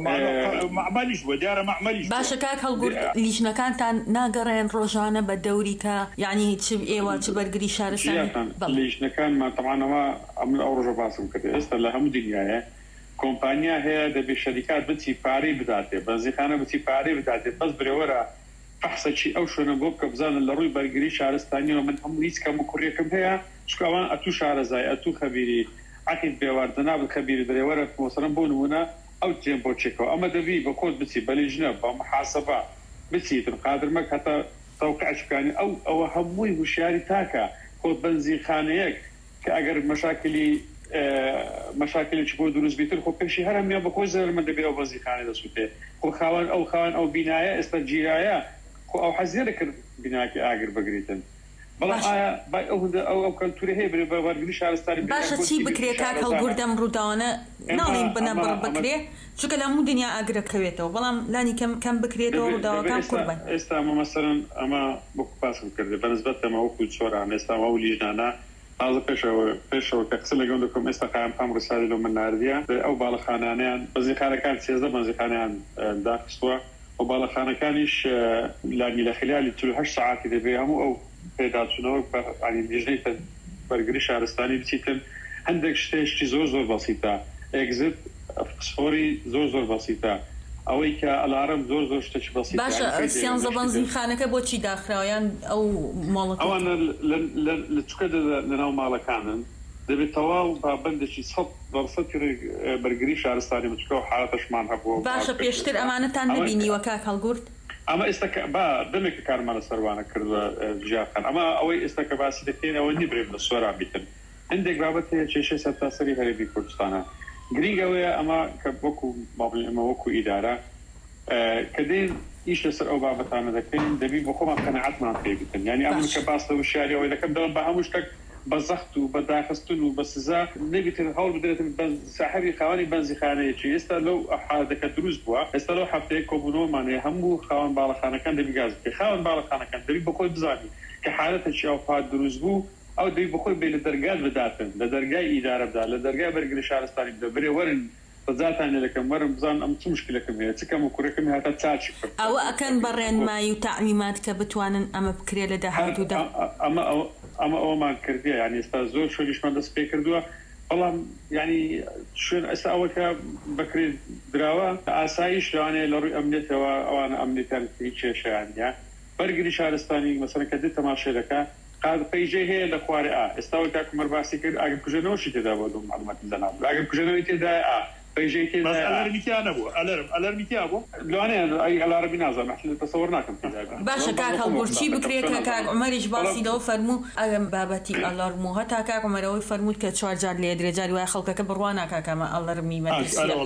معمليش وديارة معمليش باشا كاك هالقول ليش نكانت ناقرين روجانا بدوريكا يعني تشب ايوه تبرقري شارستاني ليش نكان ما طبعا ما عمل أورجو باسم كده است لها مدنيا كومبانيا هي دبي شركات بتسي باري بداته بنزيخانة بتسي باري بداته بس بريورا فحصة شيء أو شو نقول كبزان اللي روي برقري شارستاني ومن هم ريس كم كوريكم هي شو كمان أتو شعر زي أتو خبيري عقد بيوار دناب الخبير بريورا مثلا بونونا أو تيمبو تشيكو أما دبي بكود بتسي بلجنة بمحاسبة بتسي تنقادر مك حتى توقع شكاني أو أو هموي وشاري تاكا خود بنزين خانيك كأجر مشاكلي آه مشاكل تشبه دروس بيتر خو كشي هرم يا بكوز زر من دبي أو بنزين خاني دسوته خو خوان أو خوان أو بناية استجيرايا خو أو حزيرك بناية أجر بقريتن بەڵام ئەو ئەو کەلتوری هەیە بەوەرگری شارستانی باشە چی بکرێت کاک هەڵگوردەم ڕووداوانە ناڵێن بنە بڕ بکرێ چونکە لە هەموو دنیا ئاگرەکەوێتەوە بەڵام لانی کەم کەم بکرێتەوە ڕووداوەکان قوربان ئێستا ئەمە مەسەرەن ئەمە بۆ پاسم کردێ بەنسبەت ئەمە وەکو چۆران ئێستا ئەو لیژنانە تازە پێشەوە پێشەوە کە قسە لەگەڵ دەکەم ئێستا قایم قام ڕسالی لەو مناردیە ئەو باڵەخانانیان بەنزیخانەکان سێزدە بەنزیخانیان داخستووە و باڵەخانەکانیش لامی لە خلالی چل و هەشت ساعاتی دەبێ هەموو ئەو پێداچوونەوە ینی لیژنەی بەرگری شارستانی بچیتن هەندێک شتێشتی زۆر زۆر بەسیتە ئێگزت فسفۆری زۆر زۆر بەسیتە ئەوەی کە ئەلارم زۆر زۆر شتێکی بەسیت باشە سیانزە بەنزیخانەکە بۆچی داخراویان ئەو ماڵەکە ئەوانە لە چکە لەناو ماڵەکانن دەبێت تەواو بابندێکی سەد بەسەد بەرگری شارستانی بچکە و حالەتەشمان هەبووە باشە پێشتر ئەمانەتان نبینیوە کاک هەڵگورد ئەمە ئێستا با دەمێک کارمانە سەروانە کردوە ژیاخان ئەمە ئەوەی ئێستا کە باسی دەکەین ئەوە نیبرێت لە سۆران بیتن هەندێک بابەت هەیە کێشەی سەرتاسەری هەرێمی کوردستانە گرنگەوەیە ئەمە کە وەکو ئەمە وەکو ئیدارە کە دێن ئیش لەسەر ئەو بابەتانە دەکەین دەبی بۆ خۆمان قەنەعەتمان پێ بکەن یعنی ئەمن کە باس لە وشاریەوەی دەکەم دەڵم بە هەموو شتێک بە زەخت و بە داخستن و بە سزا نەبیتر هەوڵ بدرێتن ساحەبی خاوەنی بەنزیخانەیەکی ئێستا لەو حالەتەکە دروست بووە ئێستا لەو هەفتەیە کۆبوونەوەمانەیە هەموو خاوەن باڵەخانەکان دەبی گاز بکەی خاوەن باڵەخانەکان دەبی بە خۆی بزانی کە حالەتێکی ئەوقات دروست بوو ئەو دەبی بە خۆی بێ لە دەرگات بداتن لە دەرگای ئیدارە بدا لە دەرگای بەرگری شارستانی بدە برێ وەرن بەزاتان لەکەم وەرم بزان ئەم چ مشکلەکەم هەیە چکەم و کوڕەکەم هاتە چاچی کرد ئەوە ئەکەن بە ڕێنمایی و تعلیمات کە بتوانن ئەمە بکرێت لە داهاتوودا ئەمە ئەمە ئەومان کردیە یعنی ئێستا زۆر شوێنیشمان دەست پێ کردووە بەڵام ینی شوێن ئێستا ئەوەکە بەکرێت دراوە ئاسایش لەوانەیە لە ڕووی ئەمنێتەوە ئەوانە ئەمنێتیان کێشەیانە بەرگری شارستانی مەسەڵەن کە دێت تەماشێلەکە قاد پەیژێ هەیە لە خوارێ ئا ئێستا کاک عومەر باسی کرد ئاگر کوژێنەوەشی تێدا بۆ دوو معلوماتی زەناب ئاگر کوژێنەوەی تێدایە ئا پەیژەی تێدا ئەلەرمیتیان نەبوو ئەلەرم ئەلەرمیتیا بوو لەوانەیە ئەی ئەلارەمی نازانم محل تەسەوەر ناکەم باشە کاک هەڵگورد چی بکرێت کە کاک عومەریش باسی لەوە فەرموو ئەگەم بابەتی ئەلەرم و هەتا کاک عومەرەوەی فەرمووت کە چوار جار لێ درێجاری وایە خەڵکەکە بڕوان ناکاکەمە ئەلەرمی مەترسیە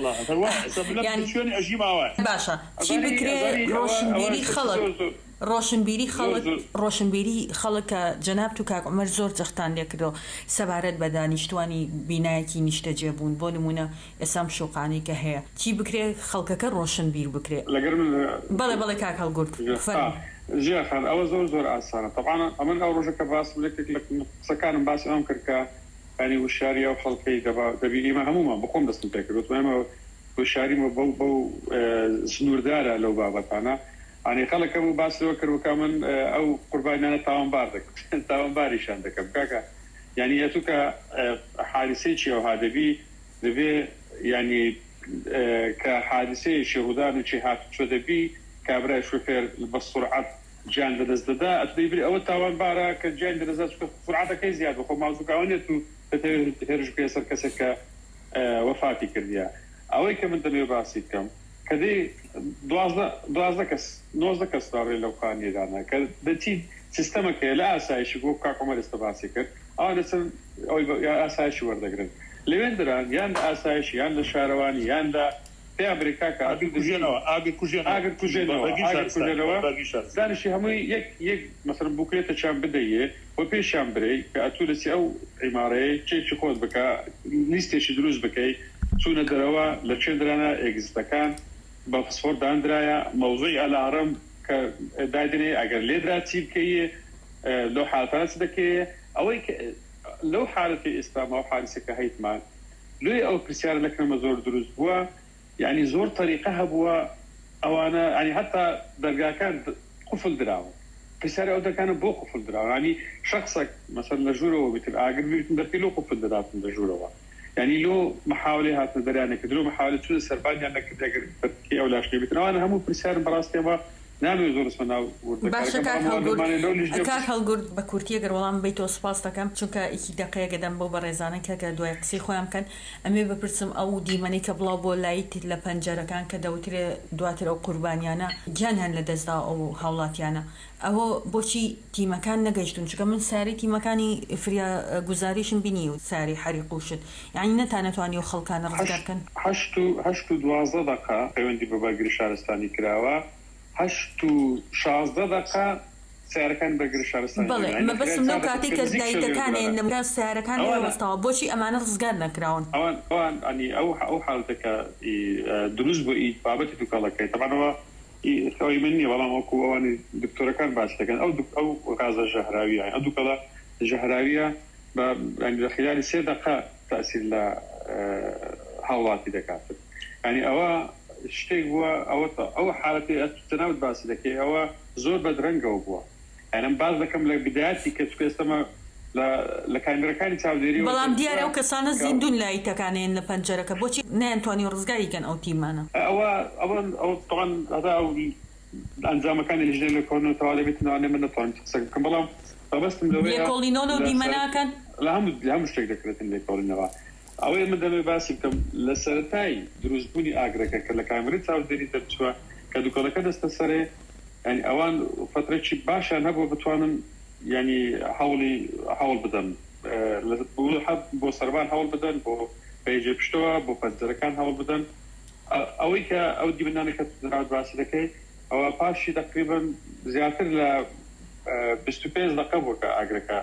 باشە چی بکرێت ڕۆشنبیری خەڵک ڕۆشنبیری خەڵک ڕۆشنبیری خەڵکە جەناب و کاک عومەر زۆر جەختان لێ کردەوە سەبارەت بە دانیشتوانی بینایەکی نیشتە جێبوون بۆ نمونە ئێسام شوقانی کە هەیە چی بکرێت خەڵکەکە ڕۆشنبیر بکرێت بەڵێ بەڵێ کاک هەڵگورد ژیاخان ئەوە زۆر زۆر ئاسانە طبعا ئەمن ئەو ڕۆژەکە باس قسەکانم باسی ئەم کردکە ینی وشاریە و خەڵکەی دەبی ئێمە هەمومان بخۆم دەستم پێ کردوت ئێمە وشاریمە بەو بەو سنووردارە لەو بابەتانە ئەنی خەڵکە بوو باسەوە کردوکە من ئەو قوربانیانە تاوانبار دەکەم تاوانباریشان دەکەم کاکە یعنی ئەتوکە حادثەیەکی ئەوها دەبی دەبێ ینی کە حادثەیەکی ڕوودانێکی هاتوچۆ دەبی کابرای شوفێر بە سرعەت گیان لەدەست دەدا ئەتدەیبری ئەوە تاوانبارە کە گیان لەدەست سرعەتەکەی زیاد بخۆ مازووکەوانێت و هێرش پێ سەر کەسێک کە وەفاتی کردیە ئەوەی کە من دەبێ باسی بکەم کە دێ دوازدە کەس نۆزدە کەس داڕێ لەو خانیێدانە کە دەچی سیستەمەکە لە ئاسایشی بۆ کاک عومەر ئێستا باسی کرد ئەوە لەسەر ئەوەی ئاسایشی وەردەگرن لەوێن دەران یان لە ئاسایشی یان لە شارەوانی یان لە پێ ئەمریکا کە ئاگر کوژێنەوە ئاگر کوژێنەوە دانیشی هەمووی یەک یەک مەسەڵەن بووکرێتە چیان بدەیە بۆ پێشیان برێ کە ئەتوو لەسی ئەو عیمارەیە چێکی خۆت بکە لیستێکی دروست بکەی چوونە دەرەوە لە چێندرانە ئێگزیستەکان بە فسفۆر دانرایە مەوزوعی ئەلارم کە دادنێ ئەگەر لێدرا چی بکەیە لەو حالەتانە چ دەکەیە ئەوەی لەو حالەتی ئێستاما و حادثەکە هەیتمان لێ ئەو پرسیارە لەکەمە زۆر دروست بووە یعنی زۆر طریقە هەبووە ئەوانە ینی هەتا دەرگاکان قوفڵ دراوە پرسیارە ئەو دەکانە بۆ قوفڵ دراوە ینی شخصێک مەسەڵەن لە ژوورەوە بیتر ئاگر بێتن دەپێ لۆ قوفڵ دەداتن لە ژوورەوە يعني لو محاولة هاتنا دريانة كدلو محاولة شو السربان يعني كده كي أو لاش كيبتنا وأنا هم بريسار براستي ما نعم يزور اسمنا باشا كاك هالقول كاك هالقول بكورتية قر والله بيتو سباس تكم شو كا إيش دقيقة قدام بو برزانة كا دوي قصي خوام كان أمي ببرسم أو دي مني كبلا بو لايت لبنجرة كان كدوتري دواتر أو قربانيانا جانهن لدزدا أو هولاتيانا أو بوشي تي مكان نجشتون شو كمان ساري تي مكاني فريا جزاريشن بنيو ساري حريقوشت يعني نتانا تواني وخلقان رزقار كان هشتو هشتو دوازده دقة عندي بباقي شارستاني كراوا هشتو شازده دقة ساركان بقري شارستاني بله ما بس منو كاتي كزدايد كان إن مكان ساركان يوستوا بوشي أمانة رزقار نكراون أوان أوان يعني أو أو حالتك دروس بقي بابتي تكالك طبعا هو خوي مني والله ماكو أواني دكتورة كان باش لكن أو دك أو غازة جهراوية يعني أو دكلا جهراوية يعني خلال سێ دقة تأثير لە هاوڵاتی دەکاتن ینی ئەوە شتێک بووە ئەوە ئەو حالەتی تەناوت باسی دەکەی ئەوە زۆر بەدرەنگەوە بووە ئەم باز دەکەم لە بدایەتی کە ئێستەمە لە کامیرەکانی چاودێری بەڵام دیارە ئەو کەسانە زیندون لای تەکانێن لە پەنجەرەکە بۆچی نەیانتوانی ڕزگاریکەن ئەو تیمانە ئەوە ئەوە ئەو تاوان هەتا ئەو ئەنجامەکانی لەژێر لە کۆنەوە دەبێت نوانێ من نەتوانم قسەکەم بەڵام بەبەستم لەوەیە لێکۆڵینەوە و دیمە ناکەن لە هەموو لە هەموو شتێک دەکرێتن لێکۆڵینەوە ئەوەی من دەبێت باسی بکەم لە سەرەتای دروستبوونی ئاگرەکە کە لە کامێرەی چاودێری دەرچووە کە دووکەڵەکە دەستە سەرێ ینی ئەوان فترێکی باشیان هەبوو بتوانن ینی هەوڵی هەوڵ بدەن بۆ سەربان هەوڵ بدەن بۆ پێیجێ پشتەوە بۆ پەنجەرەکان هەوڵ بدەن ئەوەی کە ئەو دیبنانێکە دراوت باسی دەکەی ئەوە پاشی تقریبا زیاتر لە بیست و پێنج دقە بووە کە ئاگرەکە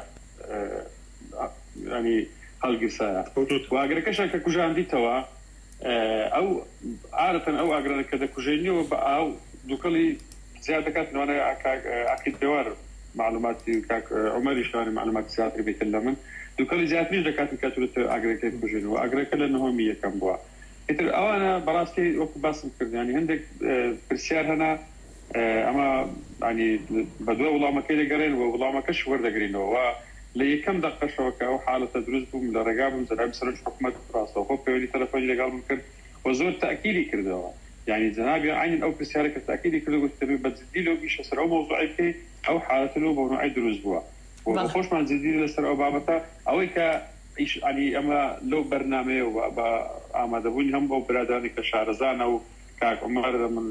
ینی هەڵگیرسایە ئاگرەکەشان کە کوژاندیتەوە ئەو عادەتەن ئەو ئاگرەکە دەکوژێنیەوە بە ئاو دووکەڵی زیاد دەکات نوانە عقید بێوار معلوماتی کاک عمەری شوانی معلوماتی زیاتر بێتن لە من دووکەڵی زیاتریش دەکاتن کاتورێت ئاگرەکەی کوژێنەوە ئاگرەکە لە نهۆمی یەکەم بووە ئیتر ئەوانە بەڕاستی وەکو باسم کرد ینی هەندێک پرسیار هەنا ئەمە ینی بە دوای وڵامەکەی دەگەڕێن و وڵامەکەش وەردەگرینەوە لە یەکەم دەقەشەوە کە ئەو حالەتە دروست بووم لە ڕێگا بووم جەنابی سەرۆک حکوومەت ڕاستەوخۆ پەیوەندی تەلەفۆنی لەگەڵ من کرد و زۆر تاکیدی کردەوە يعني جنابي عين أو بسيارة كتأكيد كله قلت له بتزيد له بيش سر أو موضوعي في أو حالة له بنوع دروس بوا وخوش مع الزيد لسر أو بابته أو ك إيش يعني أما لو برنامج وأبا أما دبوني هم ببراداني كشارزان أو كعمر من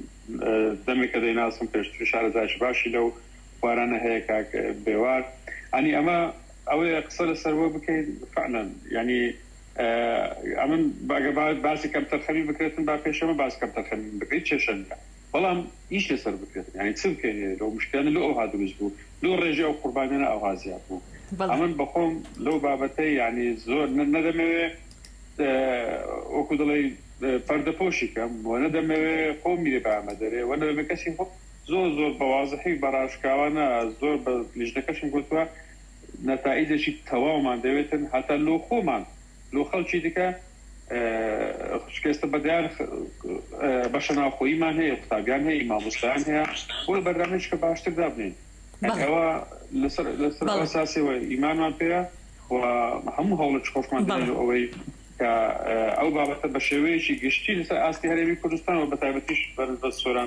دم كده ناس هم كشتري شارزان شباشي لو ورانا هيك بوار يعني أما أو قصة السر وبكي فعلا يعني ئەمن باگەبات باسی کەم تەرخەمی بکرێتن با پێشەمە باس کەم تەرخەمی بکرێت چێشەنکە بەڵام ئیش لەسەر بکرێت یعنی چ بکەین لەو مشکلانە لە ئەوها دروست بوو لەو ڕێژە ئەو قوربانیانە ئەوها زیاد بوو ئەمن بەخۆم لەو بابەتەی یعنی زۆر نەدەمەوێت وەکو دڵی پەردەپۆشی کەم و نەدەمەوێت خۆم میرێ بە ئامادەرێ و نەدەمێت کەسی خۆ زۆر زۆر بەوازحی بەڕاشکاوانە زۆر بە لیژنەکەشم گوتووە نەتائیجێکی تەواومان دەوێتن هەتا لۆ خۆمان لو خلشي ديكا شكست بديان بشنا خويمان هي خطابيان هي امام مستعان هي والبرنامج كباشتر دابنين يعني هو لسر لسر اساسي وايمان ما فيها وهم هول تشوف ما دلو اوي ك او بابت بشوي شي گشتي لسر اساسي هرمي كردستان وبتايبتيش بس سوران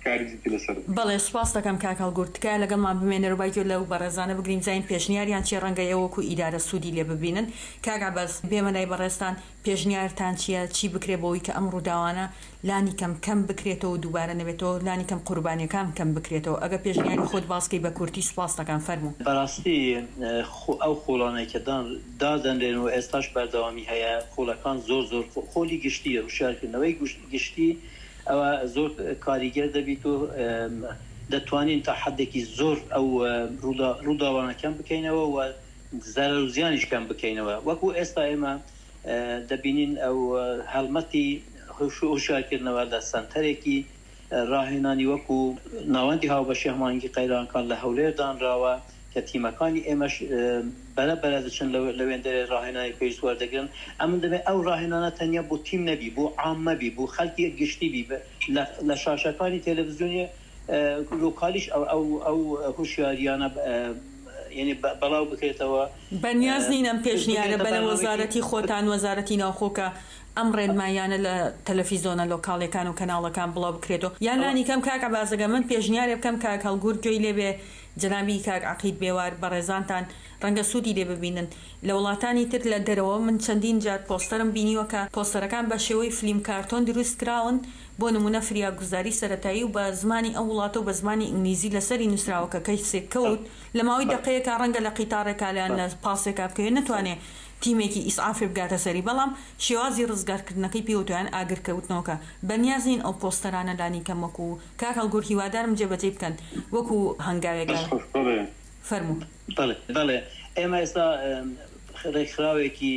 بەڵێ سپاس دەکەم کاک هەڵگورتکە لەگەڵمان بمێنە ڕووبای لەو بەڕێزانە بگرین زین پێشنیاریان چی ڕەنگەیەوەکو ئیدارە سوودی لێ ببینن کاگا بەس بێمەلای بەڕێستان پێشنیارتان چییە چی بکرێ بۆەوەی کە ئەم ڕووداوانە لانی کەم کەم بکرێتەوە دووبارە نەبێتەوە لانی کەم قوربانیەکان کەم بکرێتەوە ئەگە پێشنیاری خۆت باسکەی بە کورتی سپاس دەکەم فەرموو بەڕاستی ئەو خۆڵانێکە دادەنرێن و ئێستاش بەردەوامی هەیە خۆڵەکان زۆر زۆر خۆلی گشتیە وشارکردنەوەی گشتی ئەوە زۆر کاریگەر دەبیت و دەتوانین تا حدێکی زۆر ئەو ڕووداوانەکەم بکەینەوە و زەرەر و زیانیش کەم بکەینەوە وەکو ئێستا ئێمە دەبینین ئەو هەڵمەتی هوشارکردنەوە لە سنتەرێکی ڕاهێنانی وەکو ناوەندی هاوبەشی هەمانگی قەیرانەکان لە هەولێر دانراوە کە تیمەکانی ئێمەش بەرە بەرە دەچن لە وێندەرێ ڕاهێنانی پێویست وەردەگرن ئەمن دەبێت ئەو ڕاهێنانە تەنیا بۆ تیم نەبی بۆ عامەبی بۆ خەڵکی گشتی بی لە شاشەکانی تەلەڤیزیۆنی لۆکالیش ئەو هوشیاریانە یعنی بەڵاو بکرێتەوە بەنیاز نین ئەم پێشنیارە بەلە وەزارەتی خۆتان وەزارەتی ناوخۆکە ئەم ڕێنمایانە لە تەلەڤیزۆنە لۆکاڵەکان و کەناڵەکان بڵاو بکرێتەوە یان لانی کەم کاکە بازەگە من پێشنیارێ بکەم کاک هەڵگورت گوێی لێبێ جنابی کاک عەقید بێوار بەڕێزانتان ڕەنگە سوودی لێ ببینن لە وڵاتانی تر لە دەرەوە من چەندین جار پۆستەرم بینیوە کە پۆستەرەکان بە شێوەی فلیم کارتۆن دروست کراون بۆ نمونە فریاگوزاری سەرەتایی و بە زمانی ئەو وڵاتە و بە زمانی ئینگلیزی لەسەری نووسراوە کە کەیسێک کەوت لە ماوەی دقەیەکە ڕەنگە لە قیتارێکا لەیان لە پاسێکا بکەوێت نەتوانێت تیمێکی ئیسعافی بگاتە سەری بەڵام شێوازی ڕزگارکردنەکەی پێوتویان ئاگرکەوتنەوەکە بەنیازین ئەو پۆستەرانە لانی کەم وەکو کاک هەڵگورت هیوادارم جێبەجێ بکەن وەکو هەنگاوێکە فەرموو بەڵێ ئێمە ئێستا ڕێکخراوێکی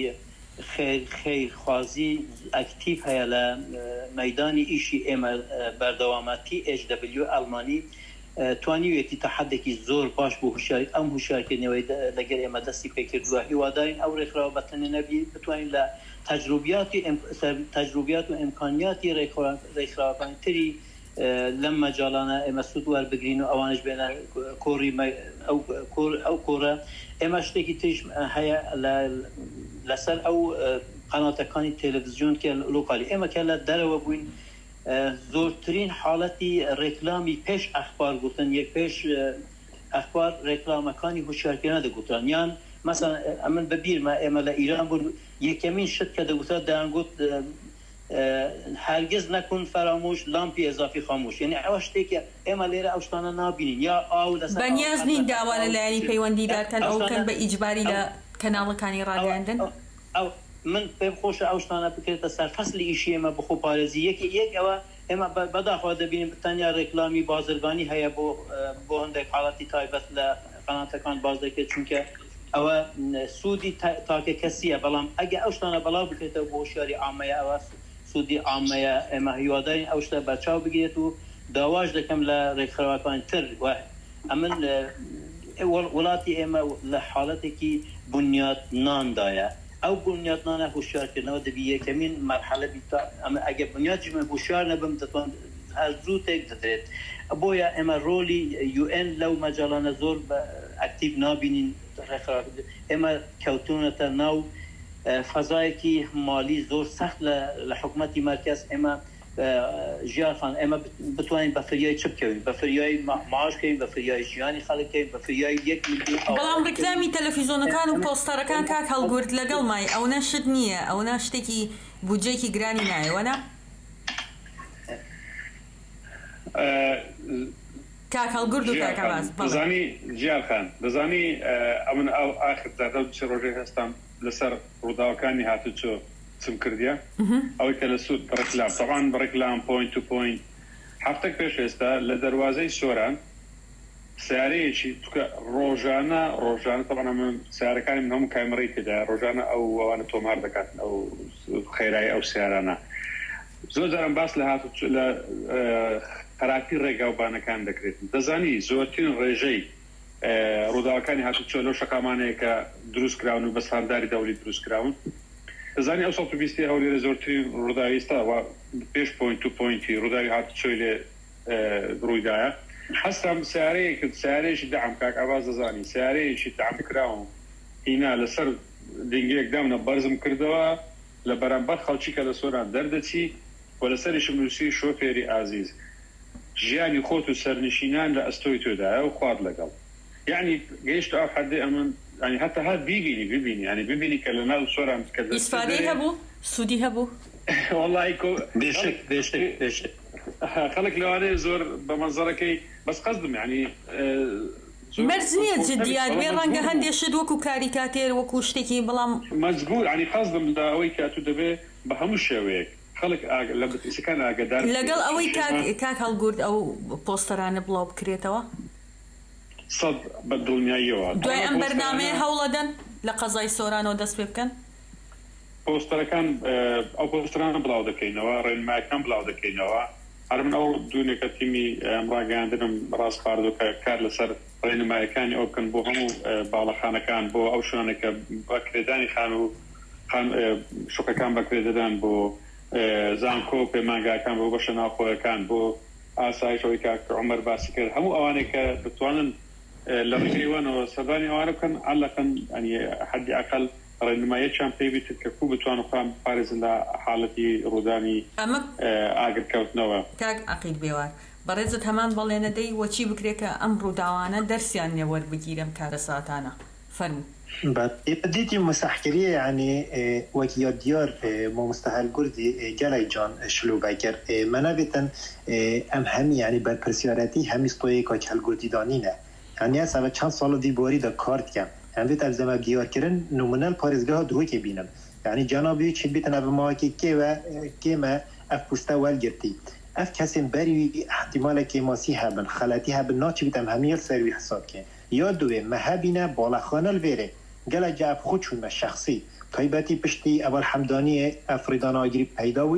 خێرخوازی ئەکتیڤ هەیە لە مەیدانی ئیشی ئێمە بەردەوامەتی ئێچ دەبلیو ئەڵمانی توانیوێتی تحدێکی زۆر باش بۆ هوشیاری ئەم هوشیارکردنەوەی لەگەر ئێمە دەستی پێ کردووە هیوادارین ئەو ڕێکخراوە بەتەنێ نەبی بتوانین لە تجربیاتی تجربیات و ئیمکانیاتی ڕێکخراوەکانی تری لەم مەجاڵانە ئێمە سوود وەربگرین و ئەوانش بێنە کۆڕی ئەو کۆرە ئێمە شتێکی تریش هەیە لەسەر ئەو قەناتەکانی تێلەڤیزیۆن کە لۆکالی ئێمە کە لە دەرەوە بووین زۆرترین حاڵەتی ڕێکلامی پێش ئەخبار گوتن یەک پێش ئەخبار ڕێکلامەکانی هوشیارکردنە دەگوتران یان مەسەڵەن ئەمن بەبیرمە ئێمە لە ئیران بوون یەکەمین شت کە دەگوترا دەیانگوت هەرگیز نەکون فەرامۆش لامپی ئێزافی خامۆش یعنی ئەوە شتێکە ئێمە لێرە ئەو شتانە نابینین یا ئاو لەسەر بەنیاز نین داوا لەلایەنی پەیوەندیدارکەن ئەوکەن بە ئیجباری لە کەناڵەکانی ڕاگەاندن من پێم خۆشە ئەو شتانە بکرێتە سەر فەسلی ئیشی ئێمە بخۆ پارێزی یەکی یەک ئەوە ئێمە بەداخوا دەبینیم تەنیا ڕێکلامی بازرگانی هەیە بۆ بۆ هەندێک حاڵەتی تایبەت لە قەناتەکان باز دەکرێت چونکە ئەوە سوودی تاکە کەسیە بەڵام ئەگە ئەو شتانە بەڵاو بکرێتەوە بۆ هوشیاری عامەیە ئەوە سوودی عامەیە ئێمە هیوادارین ئەو شتە بەرچاو بگرێت و داواش دەکەم لە ڕێکخراوەکانی تر ئەمن وڵاتی ئێمە لە حاڵەتێکی بنیادناندایە ئەو بنیادنانە هوشیارکردنەوە دەبی یەکەمین مەرحەلە بیتا ئەمە ئەگە بنیادیمە هوشیار نەبم دەتوان هەر زوو تێک دەدرێت بۆیە ئێمە ڕۆلی یو ئێن لەو مەجاڵانە زۆر ئەکتیڤ نابینین ئێمە کەوتونەتە ناو فەزایەکی مالی زۆر سەخت لە حکومەتی مەرکەز ئێمە ژیانخان ئێمە بتوانین بە فریای چ بکەوین بە فریای معاشکەین بە فریای ژیانی خەڵکەین بە فریای یەک میلیۆن بەڵام ڕێکلامی تەلەڤیزۆنەکان و پۆستەرەکان کاک هەڵگورد لەگەڵ مای ئەوە شت نییە ئەوە شتێکی بودجێکی گرانی نایەوەنا کاک هەڵگورد و کاک عەباس دەزانی ژیانخان دەزانی ئەمن ئەو ئاخر زادە چ ڕۆژێ هەستام لەسەر ڕووداوەکانی هاتوچۆ چم کردیە ئەوەی کە لە سوود ڕێکلام طبعاً ڕێکلام پوینت تو پوینت هەفتێک پێش ئێستا لە دەروازەی سۆران سیارەیەکی ڕۆژانە ڕۆژانە طبعاً من سیارەکانی من هەموو کامێرەی تێدا ڕۆژانە ئەو ئەوانە تۆمار دەکات ئەو خێرایی ئەو سیارانە زۆر جارم باس لە هاتو لە خراپی ڕێگاوبانەکان دەکرێت دەزانی زۆرترین ڕێژەی ڕووداوەکانی هاتوچۆ لەو شەقامانەیە کە دروست کراون و بە سانداری دەولی دروست کراون دەزانی ئەو سەد و بیستی هەولێرە زۆرترین ڕووداویستا پێش پوینت تو پوینتی ڕووداوی هاتوچۆی لێ ڕوویدایە هەستم سیارەیە کرد سیارەیەکی دەعم کاک عەباس دەزانی سیارەیەکی دەعم کراون هینا لەسەر دینگەیەک دامنە بەرزم کردەوە لە بەرامبەر خەڵکی کە لە سۆران دەردەچی و لەسەریشم نووسی شۆفێری ئازیز ژیانی خۆت و سەرنشینان لە ئەستۆی تۆدایە و خوارد لەگەڵ یعنی گەیشت ئەو حەدێ ئەمن يعني حتى هاد بيجيني بيبيني يعني بيبيني كلنا صورة متكلمة إسفادي هبو سودي هبو والله يكو بيشك بيشك بيشك خلك لو أنا زور بمنظرك بس قصدم يعني مرزنية جديات وين رانجا هندي شد وكو كاريكاتير وكو شتكي بلام مزبوط يعني قصدم دا أوي كاتو دبي بهمش شويك خلك لبت إذا كان أقدر لقل أوي كاك كاك هالجورد أو بوستران بلوب كريتوا صد بالدنيا يوا دوای ئەم بەرنامەیە هەوڵەدەن لە قەزای سۆرانەوە دەست پێ بکەن پۆستەرەکان ئەو پۆستەرانە بڵاو دەکەینەوە ڕێنمایەکان بڵاو دەکەینەوە هەر من ئەو دوونێکە تیمی ڕاگەاندنم ڕاست خواردو کە کار لەسەر ڕێنمایەکانی ئەو بکەن بۆ هەموو باڵەخانەکان بۆ ئەو شوێنێکە بەکرێدانی خان و شوقەکان بەکرێ دەدان بۆ زانکۆ پەیمانگاکان بۆ بەشە ناوخۆیەکان بۆ ئاسایشەوەی کاک عومەر باسی کرد هەموو ئەوانێک کە دەتوانن لە ڕێگەیوانەوە سەردانی ئەوانە بکەن عەلەقەن ینی حەدی ئەقەل ڕێنماییەکیان پێی بیت کە کوو بتوانن خۆیان بپارێزن لە حاڵەتی ڕوودانی ئاگرکەوتنەوە کاک عەقیل بێوار بەڕێزت هەمان بەڵێنە دەی وەچی بکرێت کە ئەم ڕووداوانە دەرسیان لێ وەربگیرم کارە ساتانە فەرموو بديتي مسحكرية يعني وكيا ديار مو مستحيل قردي جلاي جان شلو باكر منابتا ام هم يعني بالبرسياراتي هم استوي كاكل قردي دانينه يعني هسه چند سال دي بوري دا كارت كم هم بيت الزم ديار كرن نومنال باريزگاه دو كي بينم يعني جنابي چي بيتنا بماكي كي و كيما اف بوستا والجرتي اف كسم بري احتمال كي ماسيها بن خلاتيها بالناتش بيتم همير سروي حساب كي یا دوی مهبینه بالاخانه الویره گله جاب خودشون شخصی طیبتی پشتی اول حمدانی افریدان آگیری پیداوی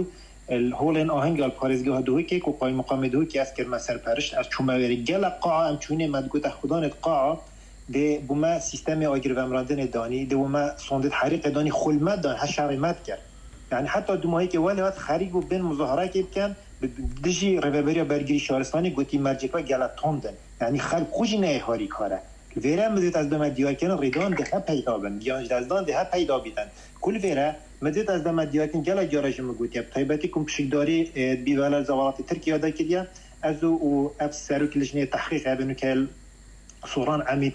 الهولن آهنگ الپارزگاه دوی که کو قای مقام دوی که از کرم سرپرشت از چوموری گل قاع ام چونه مدگوت خدانت قاع ده بوما سیستم آگر و امراندن دانی ده بوما صندوق حریق دانی خلمت دان هشار مد کرد یعنی حتی دو ماهی که ولی وقت خریج و بین مظاهره که بکن دژی رهبری برگری شهرستانی گویی مرجعه گلت تندن یعنی خلق خوشی نه هاری کاره ویره مدت از دم دیارکن ریدان ده پیدا بن بیانج دزدان ده پیدا بیدن کل ویره مدت از دم دیارکن گلا جارج مگویی طیبتی کم پشیداری بیوال زوالات ترکیه دا کردیم از او افسر و کلشنی تحقیق ابن کل صوران عمید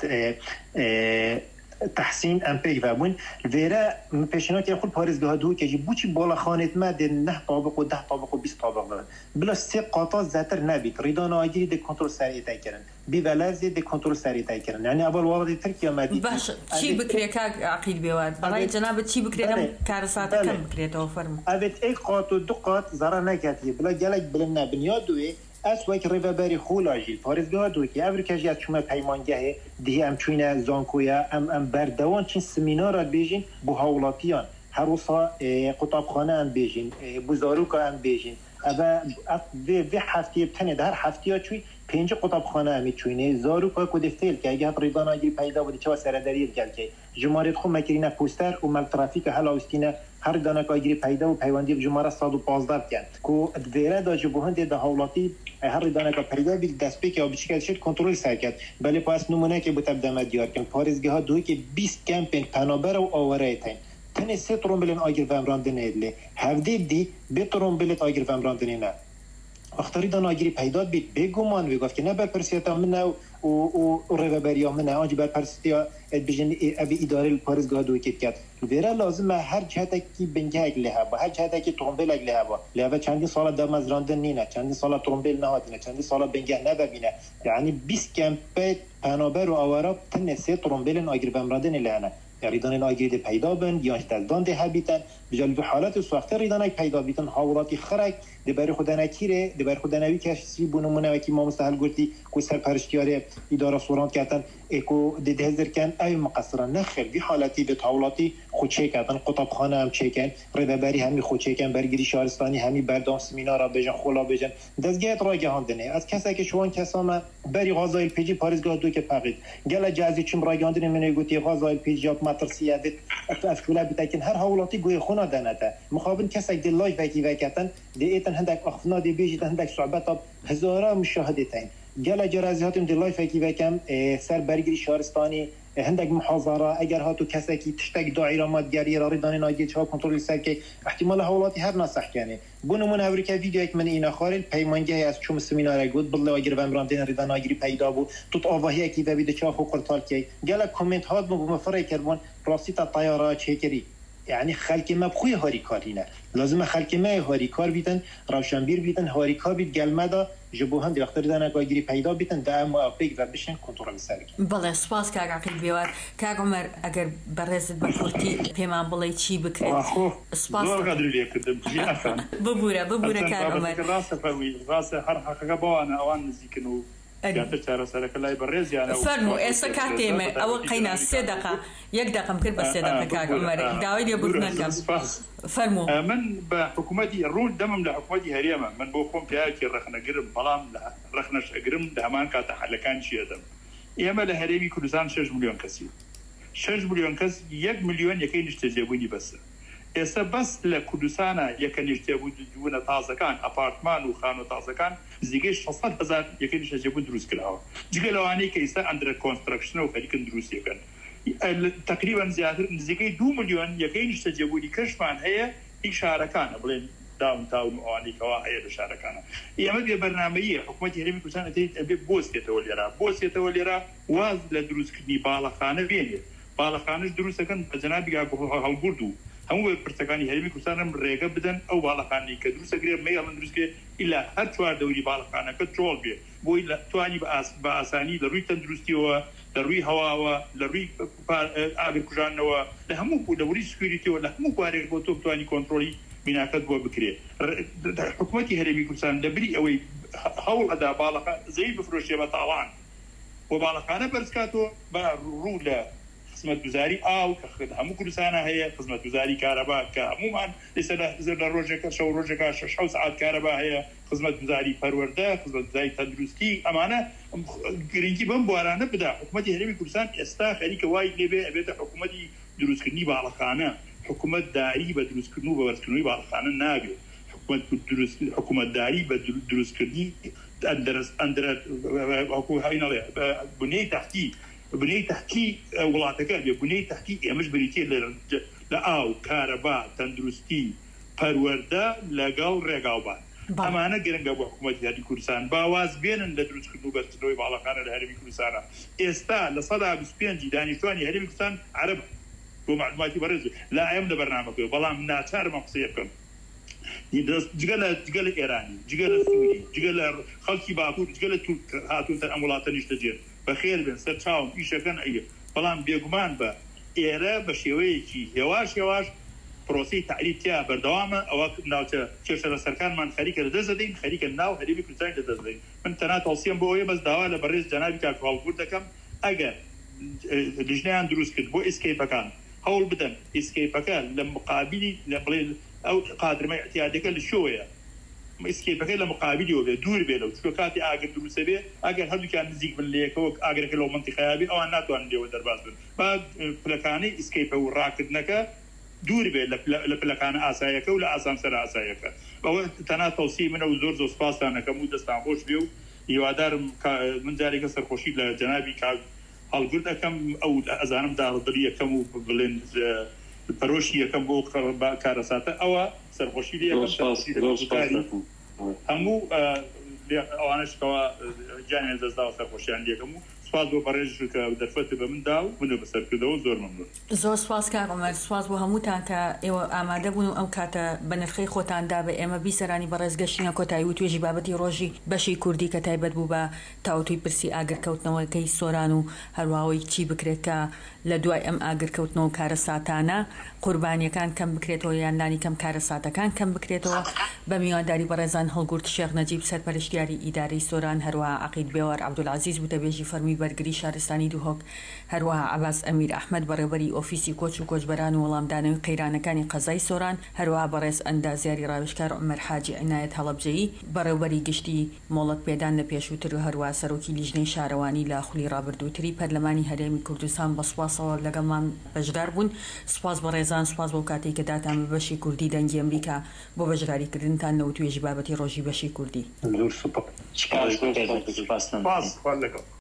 تحسین ام پی و بون ویره پیشنا که خود پارزگاه دو که بوچی بالا خانت ما ده نه طابق و ده طابق و بیست طابق بلا سه قاطع زتر نبید ریدان آگیری ده کنترل سریع تای کردن بی ولازی ده کنترل سریع تای کردن یعنی اول وارد ترکیه مدید باش چی بکری که عقید بیواد برای جناب چی بکری هم کار ساعت کم بکری تو فرم اوت ای قاطع دو قاطع زرا نکردی بلا جلک بلن نبنیاد دوی از وقت ریوبری خولاجی پارزگاه دوی که افریقایی از چوم پیمانگه دی ام چوینه زانکویا ام ام بردوان چین سمینار بیجین بو هاولاتیان هر روزا قطابخانه ام بیجین بوزاروکا ام بیجین اما و و هفته تنه در هفته چوی پنج قطابخانه ام چوینه زاروکا کد فیل که اگه ریدان آگی پیدا بود چه سرداری گل که جمهوریت خو مکرینه پوستر و مل ترافیک هلا استینه هر دانه آگیری پیدا و پیوندی جمهوری صد و پانزده کرد کو دوره داج بهند ده هاولاتی هر دانه پیدا بی دست پی که آبچی شد کنترل سر کرد بله پس نمونه که بوده دم دیار کن پارزگاه دوی که بیست کمپین پنابر و آوره تن تن سه ترومبلن آگر و امراندن ادله هفده دی به ترومبلت آگر و امراندن نه اختاری دان آگیری پیدا بید بگمان ویگفت که نه بر پرسیتا منه و و و رهبری منه آنجا بر پرسیتا بجن ابی اداره پارزگاه دوی که کرد ویرا لازم هر جهت کی بنجاگ له با هر جهت کی ترومبل له با له چندین سال دم از راندن نینه چندین سال ترومبل نه هاتینه چندین سال بنجاه نه ببینه یعنی بیست کمپ پنابر و آوارا تن سه ترومبل آگر و امراندن له ریدان آگیری پیدا بن یا دزدان ده هبیتن بجالب حالات سوخت ریدان پیدا بیتن حوالاتی خرک ده برای خدا نکیره ده برای خدا نوی کشی بونمونه وکی ما مستحل گرتی کو سرپرشتیار اداره سوران کردن اکو ده دهزر کن ای مقصران نخیر بی حالتی به حوالاتی خود چه کردن قطابخانه هم چه کن رهبری همی خود چه کن برگری شهرستانی همی بردام سمینارا بجن خولا بجن دزگیت را گهاندنه از کسایی که شوان کسام بری غازای پیجی پاریزگاه دو که پقید گل جازی چم را گهاندنه منی گوتی غازای پیجی مترسیه از کلا بیتکن هر حوالاتی گوی خونه دنده مخابن کسایی که لایو وکی وکتن دیتن هندک اخفنا دی بیجی هندک صعوبات هزارا مشاهدتين جل جرازياتم دي لايف كي وكم سر برگری شهرستانی هندک محاضره اگر هاتو کسی که تشتک داعیره مادگری را ریدان ناگی چه کنترل سر که احتمال حوالاتی هر ناسخ کنه بونمون امریکا ویدیو یک من اینا خارل پیمانگه از چوم سمینار گود بله اگر و امراندن ریدان ناگیری پیدا بود تو آواهی کی و ویدیو چه خو قرطال کی گل کامنت هات مو مفرای کردون راستی تا طیاره چکری یعنی خلک ما بخوی هاری کارینه لازم خلک ما هاری کار بیدن روشنبیر بیدن هاری کار بید گلمدا جبو هم وقت دادن کاگیری پیدا بیدن دا موافق و بشن کنترل سر بله سپاس کاغ عقیل بیوار کاغ عمر اگر برزد بکورتی پیمان بلای چی بکرد سپاس زور قدر ليه کردم چی افهم ببوره ببوره کاغ عمر راسه فوی راسه هر حقیقه با انا اوان نزیکنو جاتر چهار سر کلای برز یعنی فرمو ایسا کاتیم او قینا سه دقیقه یک دقیقه ممکن بس سه دقیقه کاغ عمر داوید یا بود نکم فرمو من بحكومتي الرول دمم لحكومتي هريمه من بوقوم تاكي رخنا قرب بلام رخنا قرم دهمان كاتا حلكان شي ادم ياما لهريمي كردستان شش مليون كسي شش مليون كس يك مليون يكين يشتجابوني بس اسا بس لكردستان يكن يشتجابون تازه كان ابارتمان وخانو تازه كان زيجيش ستة هزار يكين يشتجابون دروس كلاو جيلواني كيسا اندر كونستراكشن وخليكن دروس يكن تقريبا زيادة نزيكي دو مليون يكين يشتجابوني كشمان هي إشاركانا بلين داون تاون واني كواهي إشاركانا يامد برنامجية حكومتي هرمي كسانة تريد بوس يتوليرا بوس يتوليرا واز لدروس كني بالخانة بيني بالخانة دروس كان بجنابي هالبردو هم برتقاني هرمي كسانة مريقة بدن أو بالخانة كدروس كريم ما يعمل دروس كه إلا هر شوار دوري بالخانة كترول بيه بوي لا تواني بأس بأساني لروي تندروستي هو لروي هوا لروي آبر كجان و لهمو لروي سكيورتي ولا همو بارك بوتو تواني كنترولي بناكت بو بكري حكومتي هرمي كسان دبري أوي هول أدا بالخانة زي بفروشية بطالان وبالخانة برسكاتو برولا خزمەتگوزاری ئاو کە هەموو کوردستانە هەیە خزمەتگوزاری کارەبا کە هەمومان لەسەر لە ڕۆژێکە شەو ڕۆژێکا شەش سعات کارەبا هەیە خزمەتگوزاری پەروەردە خزمەتگوزاری تەندروستی ئەمانە گرنگی بەم بوارانە بدا حکوومەتی هەرێمی کوردستان ئێستا خەریکە وای لێبێ ئەبێتە حکوومەتی دروستکردنی باڵەخانە حکوومەت داری بە دروستکردن و بەوەرزکردنی باڵەخانە نابێت حکوومەتداری بە دروستکردنی هاینەڵێ بنەی تەحتی بنەی تەحتی وڵاتەکە بێ بنەی تەحتی ئێمەش بریتێ لە ئاو کارەبا تەندروستی پەروەردە لەگەڵ ڕێگاوبان ئەمانە گرنگە بۆ حکوومەتی هەرێمی کوردستان باواز بێنن لە دروستکردن و بەرچەوەی باڵەخانە لە هەرێمی کوردستانە ئێستا لە سەدا بیست و پێنج دانیشتوانی هەرێمی کوردستان عەرەب بۆ معلوماتی بەڕێز لا ئەم لە بەرنامەکەوە بەڵام ناچارم قسەی بکەم جگە لە جگە لە ئێرانی جگە لە سووری جگە لە خەڵکی باکوور جگە لە تورک هاتوونتە ئەم وڵاتە نیشتەجێت بەخێر بێن سەر چاوم ئیشەکەن ئەیە بەڵام بێگومان بە ئێرە بە شێوەیەکی هێواش هێواش پرۆسی تعریف تیا بەردەوامە ئەوە ناوچە کێشە لە سەرکانمان خەریکە لەدەست دەدەین خەریکە ناو هەرێمی کوردستان لەدەست دەدەین من تەنها تەوسیەم بۆ ئەوەیە بەس داوا لە بەڕێز جەنابی کاک هەڵگورد دەکەم ئەگەر لیژنەیان دروست کرد بۆ ئیسکەیپەکان هەوڵ بدەن ئیسکەیپەکە لە مقابلی لە بڵێ ئەو قادرمە احتیاجەکە لە شۆیە ئیسکەیپەکە لە مقابلیەوە بێ دوور بێ لەو چکە کاتی ئاگر دروستە بێ ئەگەر هەردووکیان نزیک بن لەیەکەوە ئاگرەکە لەو منتیقەیە بێ ئەوان ناتوانن لێوە دەرباز بن با پلەکانەی ئیسکەیپە و ڕاکردنەکە دوور بێ لە پلەکانە ئاسایەکە و لە ئاسانسەر ئاسایەکە ئەوە تەنها تەوسیی منە و زۆر زۆر سوپاسانەکەم و دەستان خۆش بێ و هیوادارم من جارێکە سەرخۆشی لە جەنابی کاک هەڵگورد دەکەم ئەو ئەزانم داڕدڵی یەکەم و بڵێن پەرۆشی یەکەم بۆ کارەساتە ئەوە سەرخۆشی لێ هەموو ئەوانشکەوە جانیان دەستدا و سەرخۆشیان لێکەم و سواز بۆ بەڕێژ کە دەرفەتە بە مندا و منە بەسەرکردەوە زۆر مەمنون. زۆر سواز کاک عومەر سواز بۆ هەمووتان کە ئێوە ئامادە بوون و ئەم کاتە بە نرخەی خۆتاندا بە ئێمە بیسەرانی بەڕێزگەشتنە کۆتایی و توێژی بابەتی ڕۆژی بەشی کوردی کە تایبەت بوو بە تاوتوی پرسی ئاگرکەوتنەوەکەی سۆران و هەروەهۆی چی بکرێت کە لە دوای ئەم ئاگرکەوتنەوە کارە ساتانە قوربانیەکان کەم بکرێتەوە یاندانی کەم کارە ساتەکان کەم بکرێتەوە بە میوانداری بەڕێزان هەڵگورد شێخ نەجیب سەرپەرشتیاری ئیدارەی سۆران هەروەها عەقید بێوار عەبدولعەزیز بوتەبێژی فەرمی بەرگری شارستانی دووهۆک هەروەها عەباس ئەمیر ئەحمەد بەڕێوەبەری ئۆفیسی کۆچ و کۆچبەران و وەڵامدانەوەی قەیرانەکانی قەزای سۆران هەروەها بەڕێز ئەندازیاری ڕاوێژکار عومەر حاجی عنایەت هەڵەبجەیی بەڕێوەبەری گشتی مۆڵەت پێدان لە پێشووتر و هەروەها سەرۆکی لیژنەی شارەوانی لە خولی ڕابردووتری پەرلەمانی هەرێمی کوردستان بە سوپاسەوە لەگەڵمان بەشدار بوون سوپاس بە ڕێزان سوپاس بۆ کاتێک کە داتان بە بەشی کوردی دەنگی ئەمریکا بۆ بەشداریکردنتان لەو توێژی بابەتی ڕۆژی بەشی کوردی.